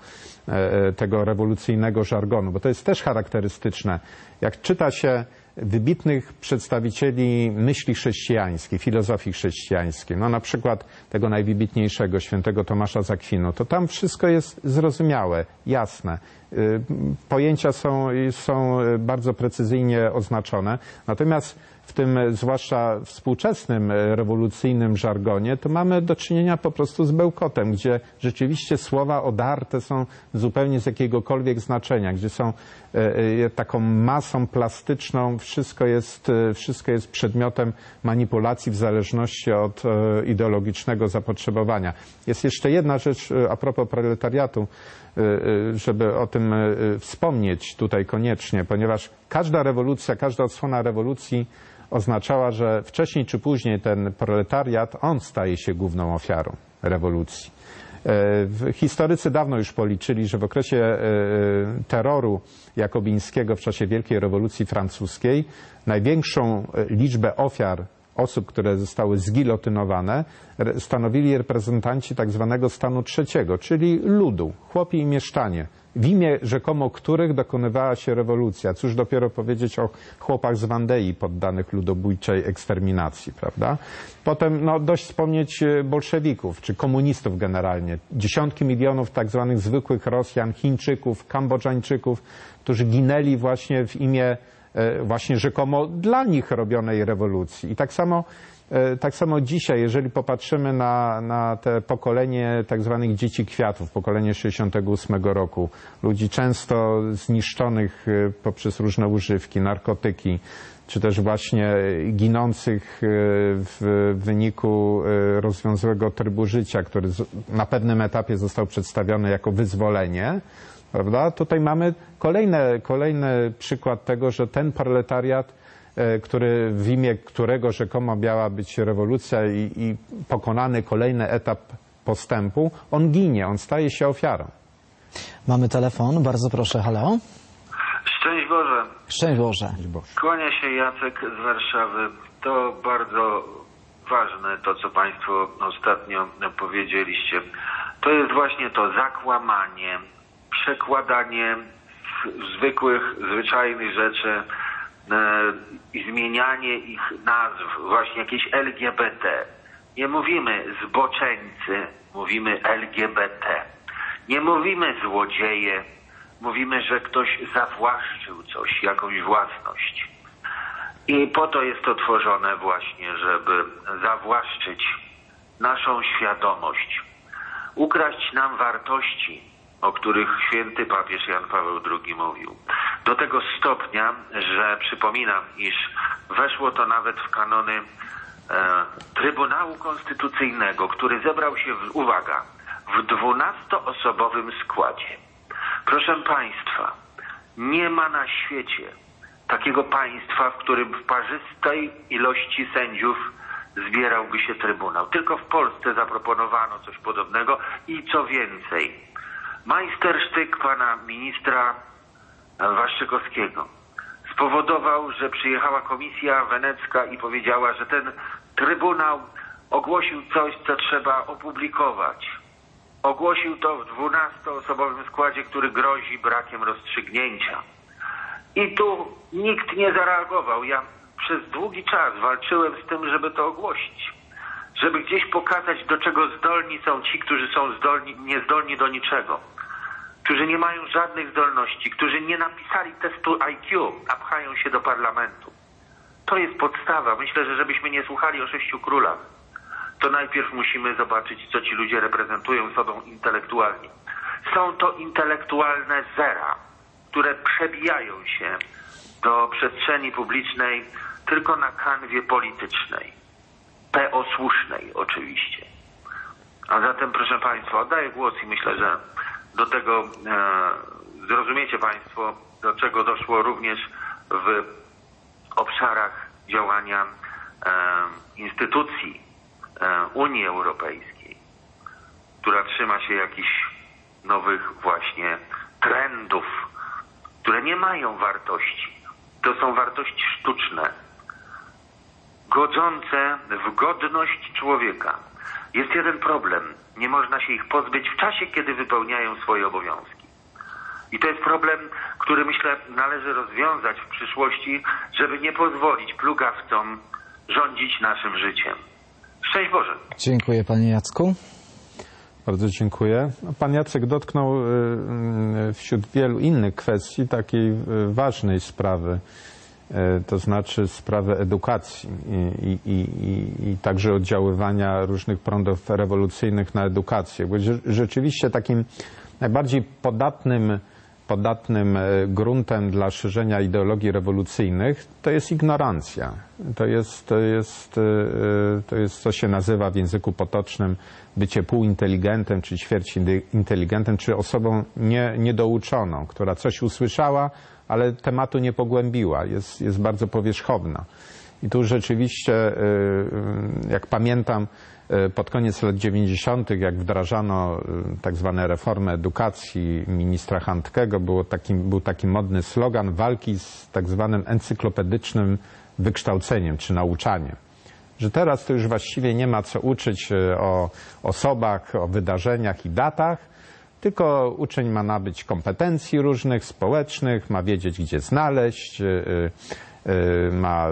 tego rewolucyjnego żargonu, bo to jest też charakterystyczne. Jak czyta się wybitnych przedstawicieli myśli chrześcijańskiej, filozofii chrześcijańskiej, no na przykład tego najwybitniejszego, świętego Tomasza z Akwinu, to tam wszystko jest zrozumiałe, jasne. Pojęcia są, są bardzo precyzyjnie oznaczone, natomiast w tym zwłaszcza współczesnym rewolucyjnym żargonie, to mamy do czynienia po prostu z bełkotem, gdzie rzeczywiście słowa odarte są zupełnie z jakiegokolwiek znaczenia, gdzie są e, taką masą plastyczną, wszystko jest, wszystko jest przedmiotem manipulacji w zależności od e, ideologicznego zapotrzebowania. Jest jeszcze jedna rzecz a propos proletariatu, e, żeby o tym wspomnieć tutaj koniecznie, ponieważ każda rewolucja, każda odsłona rewolucji oznaczała, że wcześniej czy później ten proletariat, on staje się główną ofiarą rewolucji. Historycy dawno już policzyli, że w okresie terroru jakobińskiego w czasie Wielkiej Rewolucji Francuskiej największą liczbę ofiar osób, które zostały zgilotynowane, stanowili reprezentanci tak zwanego stanu trzeciego, czyli ludu, chłopi i mieszczanie. w imię rzekomo których dokonywała się rewolucja. Cóż dopiero powiedzieć o chłopach z Wandei poddanych ludobójczej eksterminacji, prawda? Potem no, dość wspomnieć bolszewików, czy komunistów generalnie. Dziesiątki milionów tak zwanych zwykłych Rosjan, Chińczyków, Kambodżańczyków, którzy ginęli właśnie w imię właśnie rzekomo dla nich robionej rewolucji. I tak samo, tak samo dzisiaj, jeżeli popatrzymy na, na te pokolenie tak zwanych dzieci kwiatów, pokolenie sześćdziesiątego ósmego roku, ludzi często zniszczonych poprzez różne używki, narkotyki, czy też właśnie ginących w wyniku rozwiązłego trybu życia, który na pewnym etapie został przedstawiony jako wyzwolenie, prawda? Tutaj mamy kolejny, kolejny przykład tego, że ten proletariat, który, w imię którego rzekomo miała być rewolucja i, i pokonany kolejny etap postępu, on ginie, on staje się ofiarą. Mamy telefon, bardzo proszę, halo. Szczęść Boże. Szczęść Boże. Kłania się Jacek z Warszawy. To bardzo ważne, to co Państwo ostatnio powiedzieliście. To jest właśnie to zakłamanie, przekładanie zwykłych, zwyczajnych rzeczy e, i zmienianie ich nazw, właśnie jakieś L G B T. Nie mówimy zboczeńcy, mówimy L G B T. Nie mówimy złodzieje, mówimy, że ktoś zawłaszczył coś, jakąś własność. I po to jest to tworzone właśnie, żeby zawłaszczyć naszą świadomość, ukraść nam wartości, o których święty papież Jan Paweł drugi mówił. Do tego stopnia, że przypominam, iż weszło to nawet w kanony e, Trybunału Konstytucyjnego, który zebrał się, w, uwaga, w dwunastoosobowym składzie. Proszę Państwa, nie ma na świecie takiego państwa, w którym w parzystej ilości sędziów zbierałby się Trybunał. Tylko w Polsce zaproponowano coś podobnego i co więcej, majstersztyk pana ministra Waszczykowskiego spowodował, że przyjechała Komisja Wenecka i powiedziała, że ten Trybunał ogłosił coś, co trzeba opublikować. Ogłosił to w dwunastoosobowym składzie, który grozi brakiem rozstrzygnięcia. I tu nikt nie zareagował. Ja przez długi czas walczyłem z tym, żeby to ogłosić. Żeby gdzieś pokazać, do czego zdolni są ci, którzy są zdolni, niezdolni do niczego. Którzy nie mają żadnych zdolności, którzy nie napisali testu I Q, a pchają się do parlamentu. To jest podstawa. Myślę, że żebyśmy nie słuchali o sześciu królach, to najpierw musimy zobaczyć, co ci ludzie reprezentują sobą intelektualnie. Są to intelektualne zera, które przebijają się do przestrzeni publicznej tylko na kanwie politycznej. P O słusznej oczywiście. A zatem, proszę Państwa, oddaję głos i myślę, że do tego e, zrozumiecie Państwo, do czego doszło również w obszarach działania e, instytucji e, Unii Europejskiej, która trzyma się jakichś nowych właśnie trendów, które nie mają wartości. To są wartości sztuczne, godzące w godność człowieka. Jest jeden problem. Nie można się ich pozbyć w czasie, kiedy wypełniają swoje obowiązki. I to jest problem, który myślę należy rozwiązać w przyszłości, żeby nie pozwolić plugawcom rządzić naszym życiem. Szczęść Boże. Dziękuję Panie Jacku. Bardzo dziękuję. Pan Jacek dotknął wśród wielu innych kwestii takiej ważnej sprawy, to znaczy sprawy edukacji i, i, i, i także oddziaływania różnych prądów rewolucyjnych na edukację. Bo rzeczywiście takim najbardziej podatnym, podatnym gruntem dla szerzenia ideologii rewolucyjnych to jest ignorancja. To jest, to jest, to jest co się nazywa w języku potocznym bycie półinteligentem, czy ćwierć inteligentem, czy osobą nie, niedouczoną, która coś usłyszała, ale tematu nie pogłębiła, jest, jest bardzo powierzchowna. I tu rzeczywiście, jak pamiętam, pod koniec lat dziewięćdziesiątych, jak wdrażano tak zwane reformy edukacji ministra Handkego, było taki, był taki modny slogan walki z tak zwanym encyklopedycznym wykształceniem czy nauczaniem. Że teraz to już właściwie nie ma co uczyć o osobach, o wydarzeniach i datach, tylko uczeń ma nabyć kompetencji różnych, społecznych, ma wiedzieć, gdzie znaleźć, ma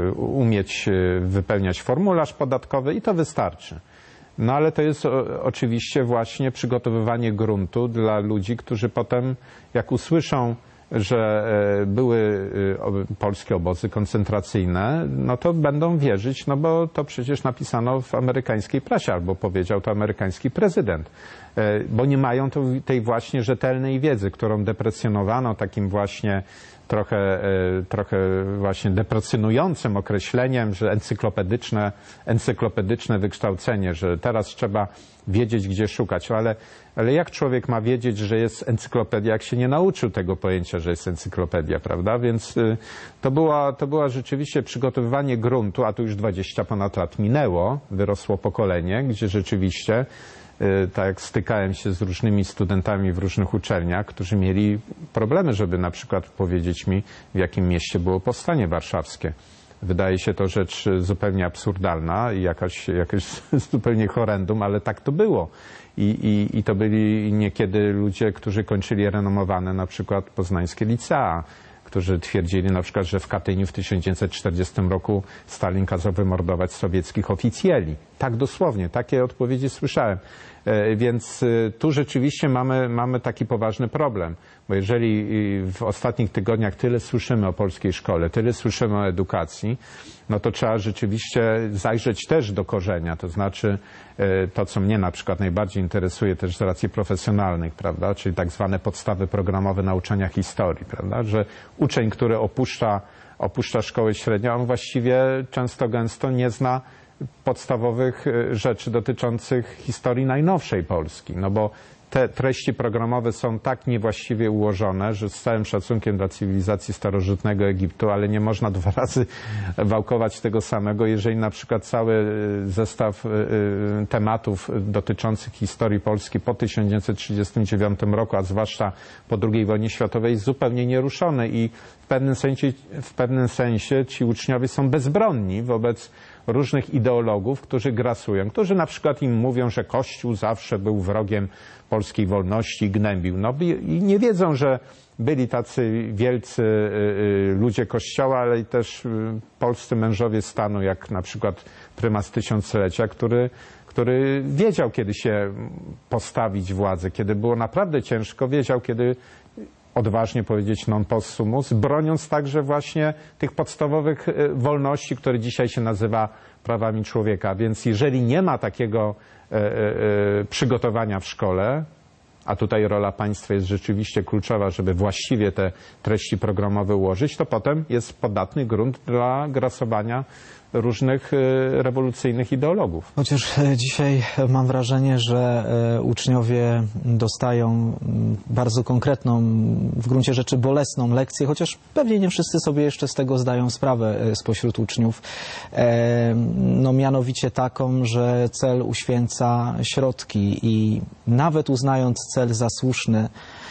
umieć wypełniać formularz podatkowy i to wystarczy. No ale to jest oczywiście właśnie przygotowywanie gruntu dla ludzi, którzy potem, jak usłyszą, że były polskie obozy koncentracyjne, no to będą wierzyć, no bo to przecież napisano w amerykańskiej prasie, albo powiedział to amerykański prezydent. Bo nie mają tej właśnie rzetelnej wiedzy, którą deprecjonowano takim właśnie trochę, trochę właśnie deprecjonującym określeniem, że encyklopedyczne, encyklopedyczne wykształcenie, że teraz trzeba wiedzieć, gdzie szukać. Ale, ale jak człowiek ma wiedzieć, że jest encyklopedia, jak się nie nauczył tego pojęcia, że jest encyklopedia, prawda? Więc to była, to była rzeczywiście przygotowywanie gruntu, a tu już dwadzieścia ponad lat minęło, wyrosło pokolenie, gdzie rzeczywiście tak jak stykałem się z różnymi studentami w różnych uczelniach, którzy mieli problemy, żeby na przykład powiedzieć mi, w jakim mieście było powstanie warszawskie. Wydaje się to rzecz zupełnie absurdalna i jakaś, jakaś zupełnie horrendum, ale tak to było. I, i, I to byli niekiedy ludzie, którzy kończyli renomowane na przykład poznańskie licea, którzy twierdzili na przykład, że w Katyniu w tysiąc dziewięćset czterdziestym roku Stalin kazał wymordować sowieckich oficjeli. Tak dosłownie, takie odpowiedzi słyszałem. Więc tu rzeczywiście mamy, mamy taki poważny problem, bo jeżeli w ostatnich tygodniach tyle słyszymy o polskiej szkole, tyle słyszymy o edukacji, no to trzeba rzeczywiście zajrzeć też do korzenia, to znaczy to, co mnie na przykład najbardziej interesuje też z racji profesjonalnych, prawda, czyli tak zwane podstawy programowe nauczania historii, prawda, że uczeń, który opuszcza, opuszcza szkołę średnią, on właściwie często gęsto nie zna podstawowych rzeczy dotyczących historii najnowszej Polski, no bo te treści programowe są tak niewłaściwie ułożone, że z całym szacunkiem dla cywilizacji starożytnego Egiptu, ale nie można dwa razy wałkować tego samego, jeżeli na przykład cały zestaw tematów dotyczących historii Polski po tysiąc dziewięćset trzydziestym dziewiątym roku, a zwłaszcza po drugiej wojnie światowej, jest zupełnie nieruszony i w pewnym sensie, w pewnym sensie ci uczniowie są bezbronni wobec różnych ideologów, którzy grasują, którzy na przykład im mówią, że Kościół zawsze był wrogiem polskiej wolności i gnębił. No i nie wiedzą, że byli tacy wielcy ludzie Kościoła, ale i też polscy mężowie stanu, jak na przykład prymas tysiąclecia, który, który wiedział, kiedy się postawić władzę, kiedy było naprawdę ciężko, wiedział, kiedy odważnie powiedzieć non possumus, broniąc także właśnie tych podstawowych wolności, które dzisiaj się nazywa prawami człowieka. Więc jeżeli nie ma takiego e, e, przygotowania w szkole, a tutaj rola państwa jest rzeczywiście kluczowa, żeby właściwie te treści programowe ułożyć, to potem jest podatny grunt dla grasowania różnych rewolucyjnych ideologów. Chociaż dzisiaj mam wrażenie, że uczniowie dostają bardzo konkretną, w gruncie rzeczy bolesną lekcję, chociaż pewnie nie wszyscy sobie jeszcze z tego zdają sprawę spośród uczniów. No mianowicie taką, że cel uświęca środki i nawet uznając cel za słuszny,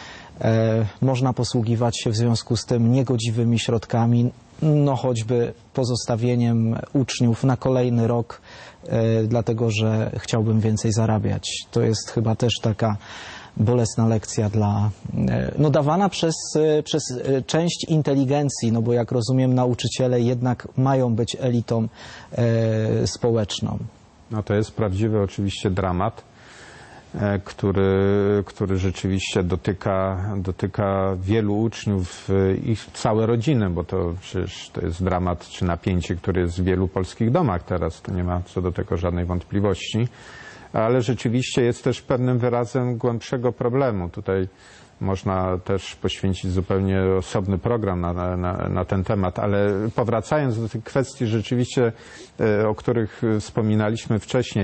można posługiwać się w związku z tym niegodziwymi środkami, no choćby pozostawieniem uczniów na kolejny rok, e, dlatego że chciałbym więcej zarabiać. To jest chyba też taka bolesna lekcja dla, e, no dawana przez, e, przez część inteligencji, no bo jak rozumiem nauczyciele jednak mają być elitą e, społeczną. No to jest prawdziwy oczywiście dramat, który, który rzeczywiście dotyka, dotyka wielu uczniów i całe rodziny, bo to przecież to jest dramat czy napięcie, które jest w wielu polskich domach teraz, to nie ma co do tego żadnej wątpliwości, ale rzeczywiście jest też pewnym wyrazem głębszego problemu. Tutaj można też poświęcić zupełnie osobny program na, na, na ten temat, ale powracając do tych kwestii rzeczywiście, o których wspominaliśmy wcześniej,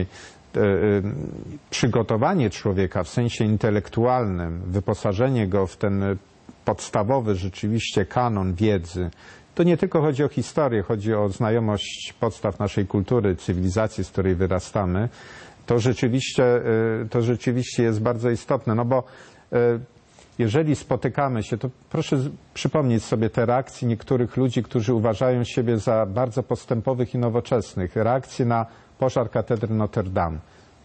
przygotowanie człowieka w sensie intelektualnym, wyposażenie go w ten podstawowy rzeczywiście kanon wiedzy, to nie tylko chodzi o historię, chodzi o znajomość podstaw naszej kultury, cywilizacji, z której wyrastamy, to rzeczywiście, to rzeczywiście jest bardzo istotne, no bo jeżeli spotykamy się, to proszę przypomnieć sobie te reakcje niektórych ludzi, którzy uważają siebie za bardzo postępowych i nowoczesnych, reakcje na pożar katedry Notre Dame.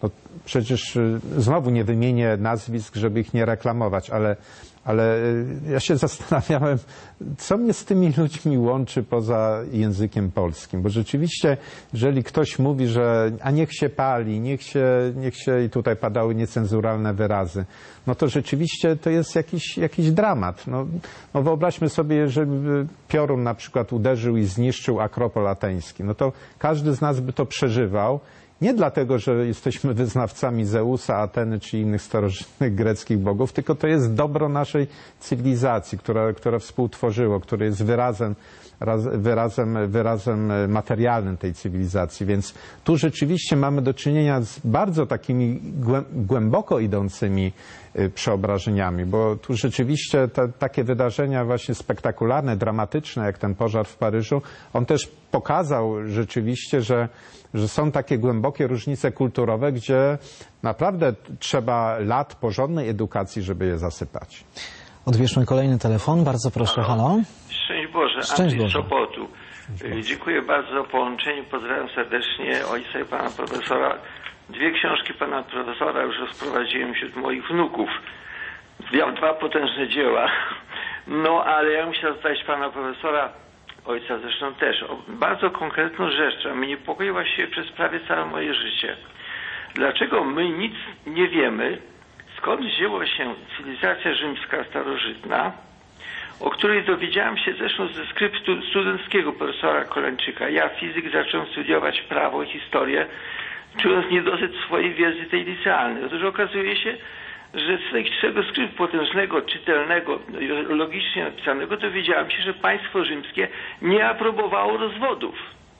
no przecież znowu nie wymienię nazwisk, żeby ich nie reklamować, ale Ale ja się zastanawiałem, co mnie z tymi ludźmi łączy poza językiem polskim, bo rzeczywiście, jeżeli ktoś mówi, że a niech się pali, niech się, niech się i tutaj padały niecenzuralne wyrazy, no to rzeczywiście to jest jakiś, jakiś dramat. No, no wyobraźmy sobie, jeżeli piorun na przykład uderzył i zniszczył Akropol ateński, no to każdy z nas by to przeżywał. Nie dlatego, że jesteśmy wyznawcami Zeusa, Ateny czy innych starożytnych greckich bogów, tylko to jest dobro naszej cywilizacji, która, która współtworzyło, które jest wyrazem, wyrazem, wyrazem materialnym tej cywilizacji. Więc tu rzeczywiście mamy do czynienia z bardzo takimi głęboko idącymi przeobrażeniami, bo tu rzeczywiście te, takie wydarzenia właśnie spektakularne, dramatyczne, jak ten pożar w Paryżu, on też pokazał rzeczywiście, że, że są takie głębokie różnice kulturowe, gdzie naprawdę trzeba lat porządnej edukacji, żeby je zasypać. Odbierzmy kolejny telefon. Bardzo proszę, halo. Szczęść Boże, Szczęść Andrzej Boże. z Sopotu. Dziękuję bardzo za połączenie. Pozdrawiam serdecznie ojca i pana profesora. Dwie książki pana profesora już rozprowadziłem wśród moich wnuków. Miał dwa potężne dzieła. No, ale ja bym chciał zapytać pana profesora, ojca zresztą też, o bardzo konkretną rzecz, która mnie niepokoiła się przez prawie całe moje życie. Dlaczego my nic nie wiemy, skąd wzięła się cywilizacja rzymska starożytna, o której dowiedziałem się zresztą ze skryptu studenckiego profesora Koleńczyka. Ja, fizyk, zacząłem studiować prawo i historię, czując niedosyt swojej wiedzy tej licealnej. Otóż okazuje się, że z tego skryptu potężnego, czytelnego, logicznie napisanego dowiedziałem się, że państwo rzymskie nie aprobowało rozwodów.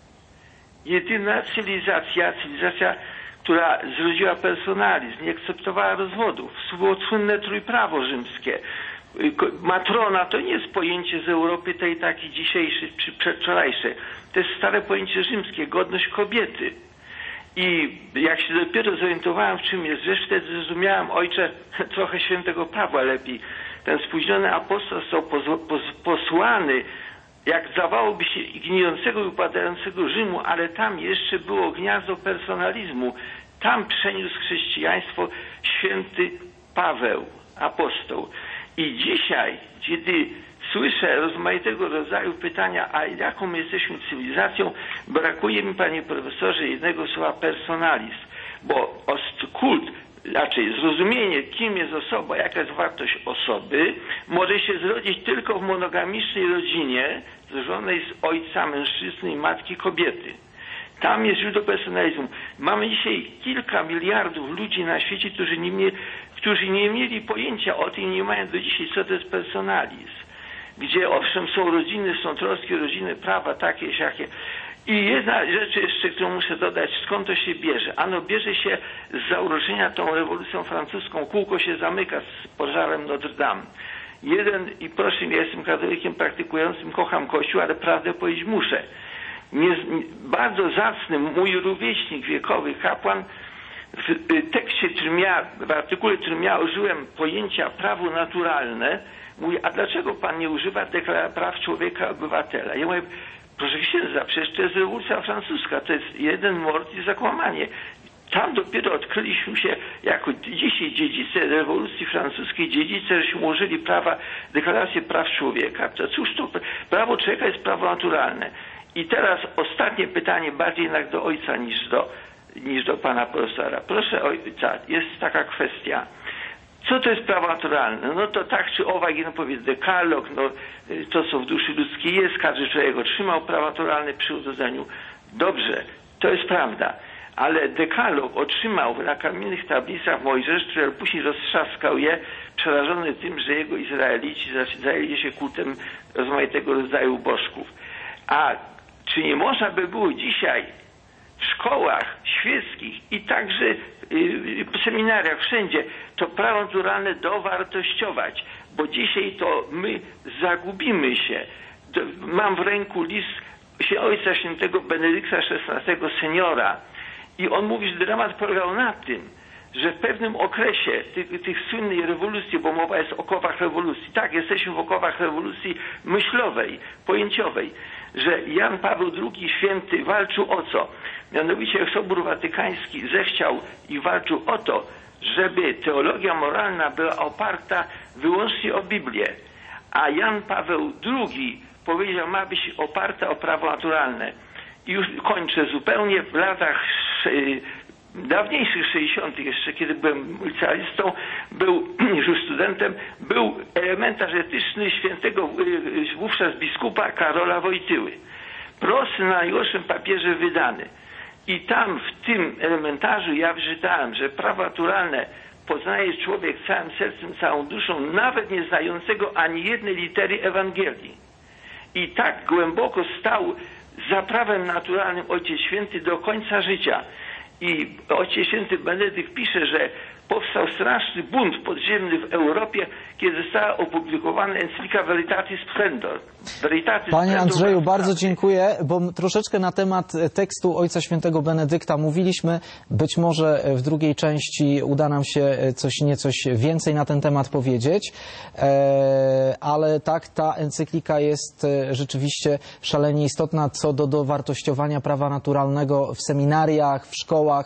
Jedyna cywilizacja, cywilizacja, która zrodziła personalizm, nie akceptowała rozwodów. Było słynne trójprawo rzymskie. Matrona to nie jest pojęcie z Europy tej takiej dzisiejszej czy przedwczorajszej. To jest stare pojęcie rzymskie, godność kobiety. I jak się dopiero zorientowałem, w czym jest rzecz, wtedy zrozumiałem, ojcze, trochę świętego Pawła lepiej. Ten spóźniony apostoł został posłany, jak zdawałoby się, gnijącego i upadającego Rzymu, ale tam jeszcze było gniazdo personalizmu. Tam przeniósł chrześcijaństwo święty Paweł, apostoł. I dzisiaj, kiedy słyszę rozmaitego rodzaju pytania, a jaką my jesteśmy cywilizacją, brakuje mi, panie profesorze, jednego słowa personalizm, bo kult, raczej zrozumienie, kim jest osoba, jaka jest wartość osoby, może się zrodzić tylko w monogamicznej rodzinie złożonej z ojca, mężczyzny i matki kobiety. Tam jest źródło personalizmu. Mamy dzisiaj kilka miliardów ludzi na świecie, którzy nie, mie którzy nie mieli pojęcia o tym, nie mają do dzisiaj, co to jest personalizm. Gdzie owszem są rodziny, są troski, rodziny, prawa takie, siakie. I jedna rzecz jeszcze, którą muszę dodać, skąd to się bierze? Ano bierze się z zauroczenia tą rewolucją francuską. Kółko się zamyka z pożarem Notre Dame. Jeden, i proszę, ja jestem katolikiem praktykującym, kocham Kościół, ale prawdę powiedzieć muszę. Nie, bardzo zacny mój rówieśnik wiekowy, kapłan, w tekście, którym ja, w artykule, którym ja użyłem pojęcia prawo naturalne, mówi, a dlaczego pan nie używa deklaracji praw człowieka obywatela? Ja mówię, proszę księdza, przecież to jest rewolucja francuska, to jest jeden mord i zakłamanie. Tam dopiero odkryliśmy się jako dzisiaj dziedzice rewolucji francuskiej, dziedzice, żeśmy użyli prawa, deklarację praw człowieka. To cóż to, prawo człowieka jest prawo naturalne. I teraz ostatnie pytanie, bardziej jednak do ojca niż do, niż do pana profesora. Proszę ojca, jest taka kwestia. Co to jest prawo naturalne? No to tak czy owak, no powiedz dekalog, no to co w duszy ludzkiej jest, każdy człowiek otrzymał prawo naturalne przy urodzeniu. Dobrze, to jest prawda. Ale dekalog otrzymał na kamiennych tablicach Mojżesz, który później roztrzaskał je, przerażony tym, że jego Izraelici zajęli się kultem rozmaitego rodzaju bożków. A czy nie można by było dzisiaj w szkołach świeckich i także w seminariach, wszędzie to prawo naturalne dowartościować, bo dzisiaj to my zagubimy się. Mam w ręku list się ojca świętego Benedykta szesnastego seniora i on mówi, że dramat polegał na tym, że w pewnym okresie tych, tych słynnej rewolucji, bo mowa jest o okowach rewolucji, tak, jesteśmy w okowach rewolucji myślowej, pojęciowej, że Jan Paweł drugi święty walczył o co? Mianowicie Sobór Watykański zechciał i walczył o to, żeby teologia moralna była oparta wyłącznie o Biblię. A Jan Paweł drugi powiedział, ma być oparta o prawo naturalne. I już kończę zupełnie. W latach dawniejszych sześćdziesiątych jeszcze, kiedy byłem licealistą, był już studentem, był elementarz etyczny świętego wówczas biskupa Karola Wojtyły. Prosty na najgorszym papierze wydany. I tam w tym elementarzu ja wyczytałem, że prawo naturalne poznaje człowiek całym sercem, całą duszą, nawet nie znającego ani jednej litery Ewangelii. I tak głęboko stał za prawem naturalnym Ojciec Święty do końca życia. I Ojciec Święty Benedykt pisze, że powstał straszny bunt podziemny w Europie, kiedy została opublikowana encyklika Veritatis Splendor. Veritatis Panie Splendor Andrzeju, bardzo dziękuję, bo troszeczkę na temat tekstu Ojca Świętego Benedykta mówiliśmy. Być może w drugiej części uda nam się coś niecoś więcej na ten temat powiedzieć, ale tak, ta encyklika jest rzeczywiście szalenie istotna co do dowartościowania prawa naturalnego w seminariach, w szkołach.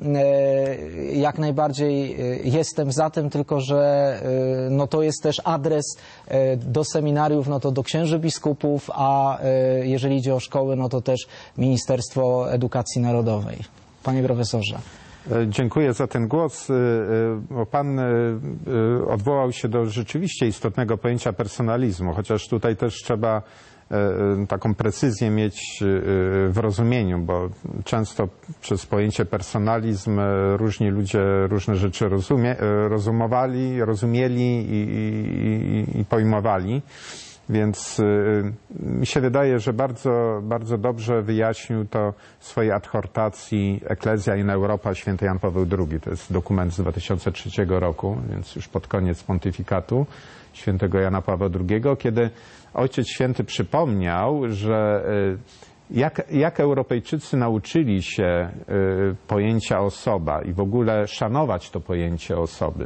Jak najbardziej jestem za tym, tylko że no to jest też adres do seminariów, no to do księży biskupów, a jeżeli idzie o szkoły, no to też Ministerstwo Edukacji Narodowej. Panie profesorze. Dziękuję za ten głos, bo Pan odwołał się do rzeczywiście istotnego pojęcia personalizmu, chociaż tutaj też trzeba taką precyzję mieć w rozumieniu, bo często przez pojęcie personalizm różni ludzie różne rzeczy rozumie, rozumowali, rozumieli i, i, i pojmowali. Więc mi się wydaje, że bardzo, bardzo dobrze wyjaśnił to w swojej adhortacji Ecclesia in Europa święty Jan Paweł drugi. To jest dokument z dwa tysiące trzeciego roku, więc już pod koniec pontyfikatu świętego Jana Pawła drugiego, kiedy Ojciec Święty przypomniał, że jak, jak Europejczycy nauczyli się pojęcia osoba i w ogóle szanować to pojęcie osoby.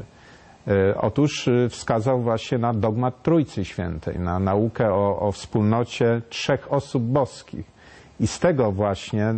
Otóż wskazał właśnie na dogmat Trójcy Świętej, na naukę o, o wspólnocie trzech osób boskich. I z tego właśnie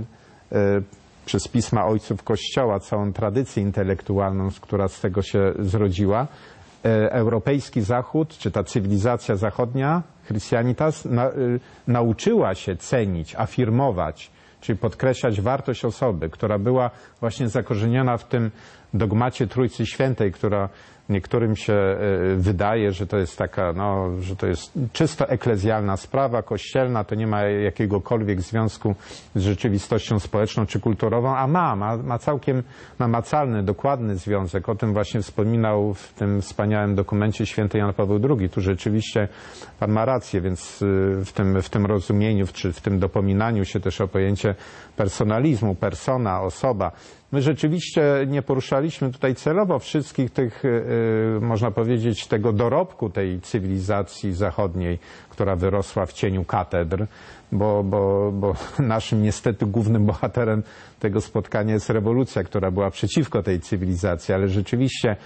przez pisma ojców Kościoła, całą tradycję intelektualną, która z tego się zrodziła, europejski Zachód, czy ta cywilizacja zachodnia, Christianitas, na, nauczyła się cenić, afirmować, czyli podkreślać wartość osoby, która była właśnie zakorzeniona w tym dogmacie Trójcy Świętej, która niektórym się wydaje, że to jest taka, no, że to jest czysto eklezjalna sprawa, kościelna, to nie ma jakiegokolwiek związku z rzeczywistością społeczną czy kulturową, a ma, ma, ma całkiem namacalny, dokładny związek. O tym właśnie wspominał w tym wspaniałym dokumencie święty Jan Paweł drugi. Tu rzeczywiście Pan ma rację, więc w tym, w tym rozumieniu, czy w tym dopominaniu się też o pojęcie personalizmu, persona, osoba. My rzeczywiście nie poruszaliśmy tutaj celowo wszystkich tych, można powiedzieć, tego dorobku tej cywilizacji zachodniej, która wyrosła w cieniu katedr, bo, bo, bo naszym niestety głównym bohaterem tego spotkania jest rewolucja, która była przeciwko tej cywilizacji, ale rzeczywiście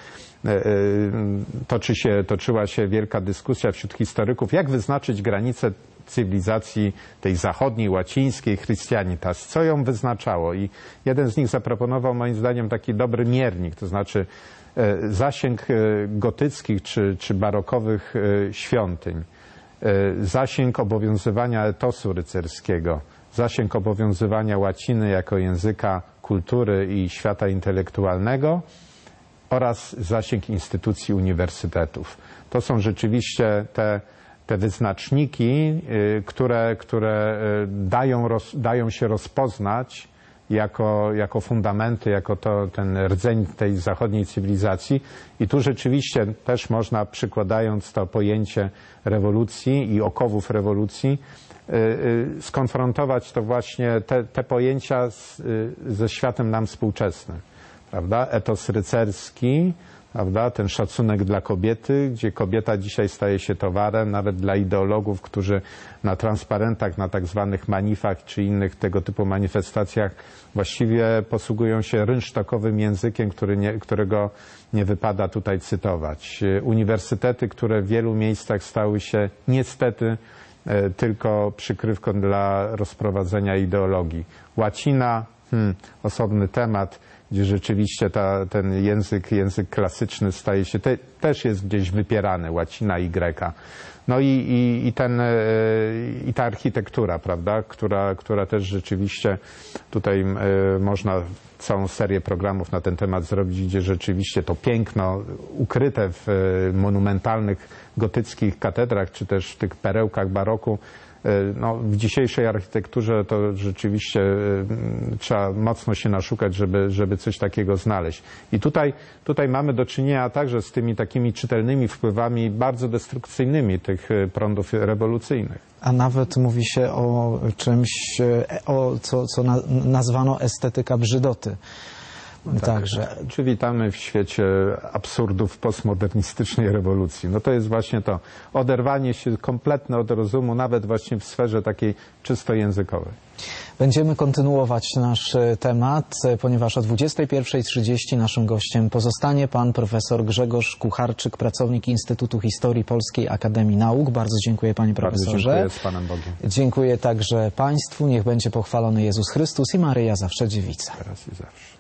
toczy się, toczyła się wielka dyskusja wśród historyków, jak wyznaczyć granice cywilizacji tej zachodniej, łacińskiej, Christianitas, co ją wyznaczało. I jeden z nich zaproponował moim zdaniem taki dobry miernik, to znaczy zasięg gotyckich czy, czy barokowych świątyń, zasięg obowiązywania etosu rycerskiego, zasięg obowiązywania łaciny jako języka kultury i świata intelektualnego oraz zasięg instytucji uniwersytetów. To są rzeczywiście te te wyznaczniki, które, które dają, roz, dają się rozpoznać jako, jako fundamenty, jako to, ten rdzeń tej zachodniej cywilizacji. I tu rzeczywiście też można, przykładając to pojęcie rewolucji i okowów rewolucji, skonfrontować to właśnie, te, te pojęcia z, ze światem nam współczesnym. Prawda? Etos rycerski, prawda? Ten szacunek dla kobiety, gdzie kobieta dzisiaj staje się towarem, nawet dla ideologów, którzy na transparentach, na tak zwanych manifach czy innych tego typu manifestacjach właściwie posługują się rynsztokowym językiem, który nie, którego nie wypada tutaj cytować. Uniwersytety, które w wielu miejscach stały się niestety tylko przykrywką dla rozprowadzenia ideologii. Łacina, hmm, osobny temat, gdzie rzeczywiście ta, ten język, język klasyczny staje się, te, też jest gdzieś wypierany, łacina i greka. No i, i, i, ten, i ta architektura, prawda, która, która też rzeczywiście tutaj można całą serię programów na ten temat zrobić, gdzie rzeczywiście to piękno ukryte w monumentalnych gotyckich katedrach, czy też w tych perełkach baroku, no, w dzisiejszej architekturze to rzeczywiście trzeba mocno się naszukać, żeby, żeby coś takiego znaleźć. I tutaj, tutaj mamy do czynienia także z tymi takimi czytelnymi wpływami bardzo destrukcyjnymi tych prądów rewolucyjnych. A nawet mówi się o czymś, o co, co na, nazwano estetyka brzydoty. Tak, Także. Czy witamy w świecie absurdów postmodernistycznej rewolucji? No to jest właśnie to oderwanie się kompletne od rozumu, nawet właśnie w sferze takiej czysto językowej. Będziemy kontynuować nasz temat, ponieważ o dwudziestej pierwszej trzydzieści naszym gościem pozostanie pan profesor Grzegorz Kucharczyk, pracownik Instytutu Historii Polskiej Akademii Nauk. Bardzo dziękuję, panie profesorze. Bardzo dziękuję, z Panem Bogiem. Dziękuję także państwu. Niech będzie pochwalony Jezus Chrystus i Maryja zawsze dziewica. Teraz i zawsze.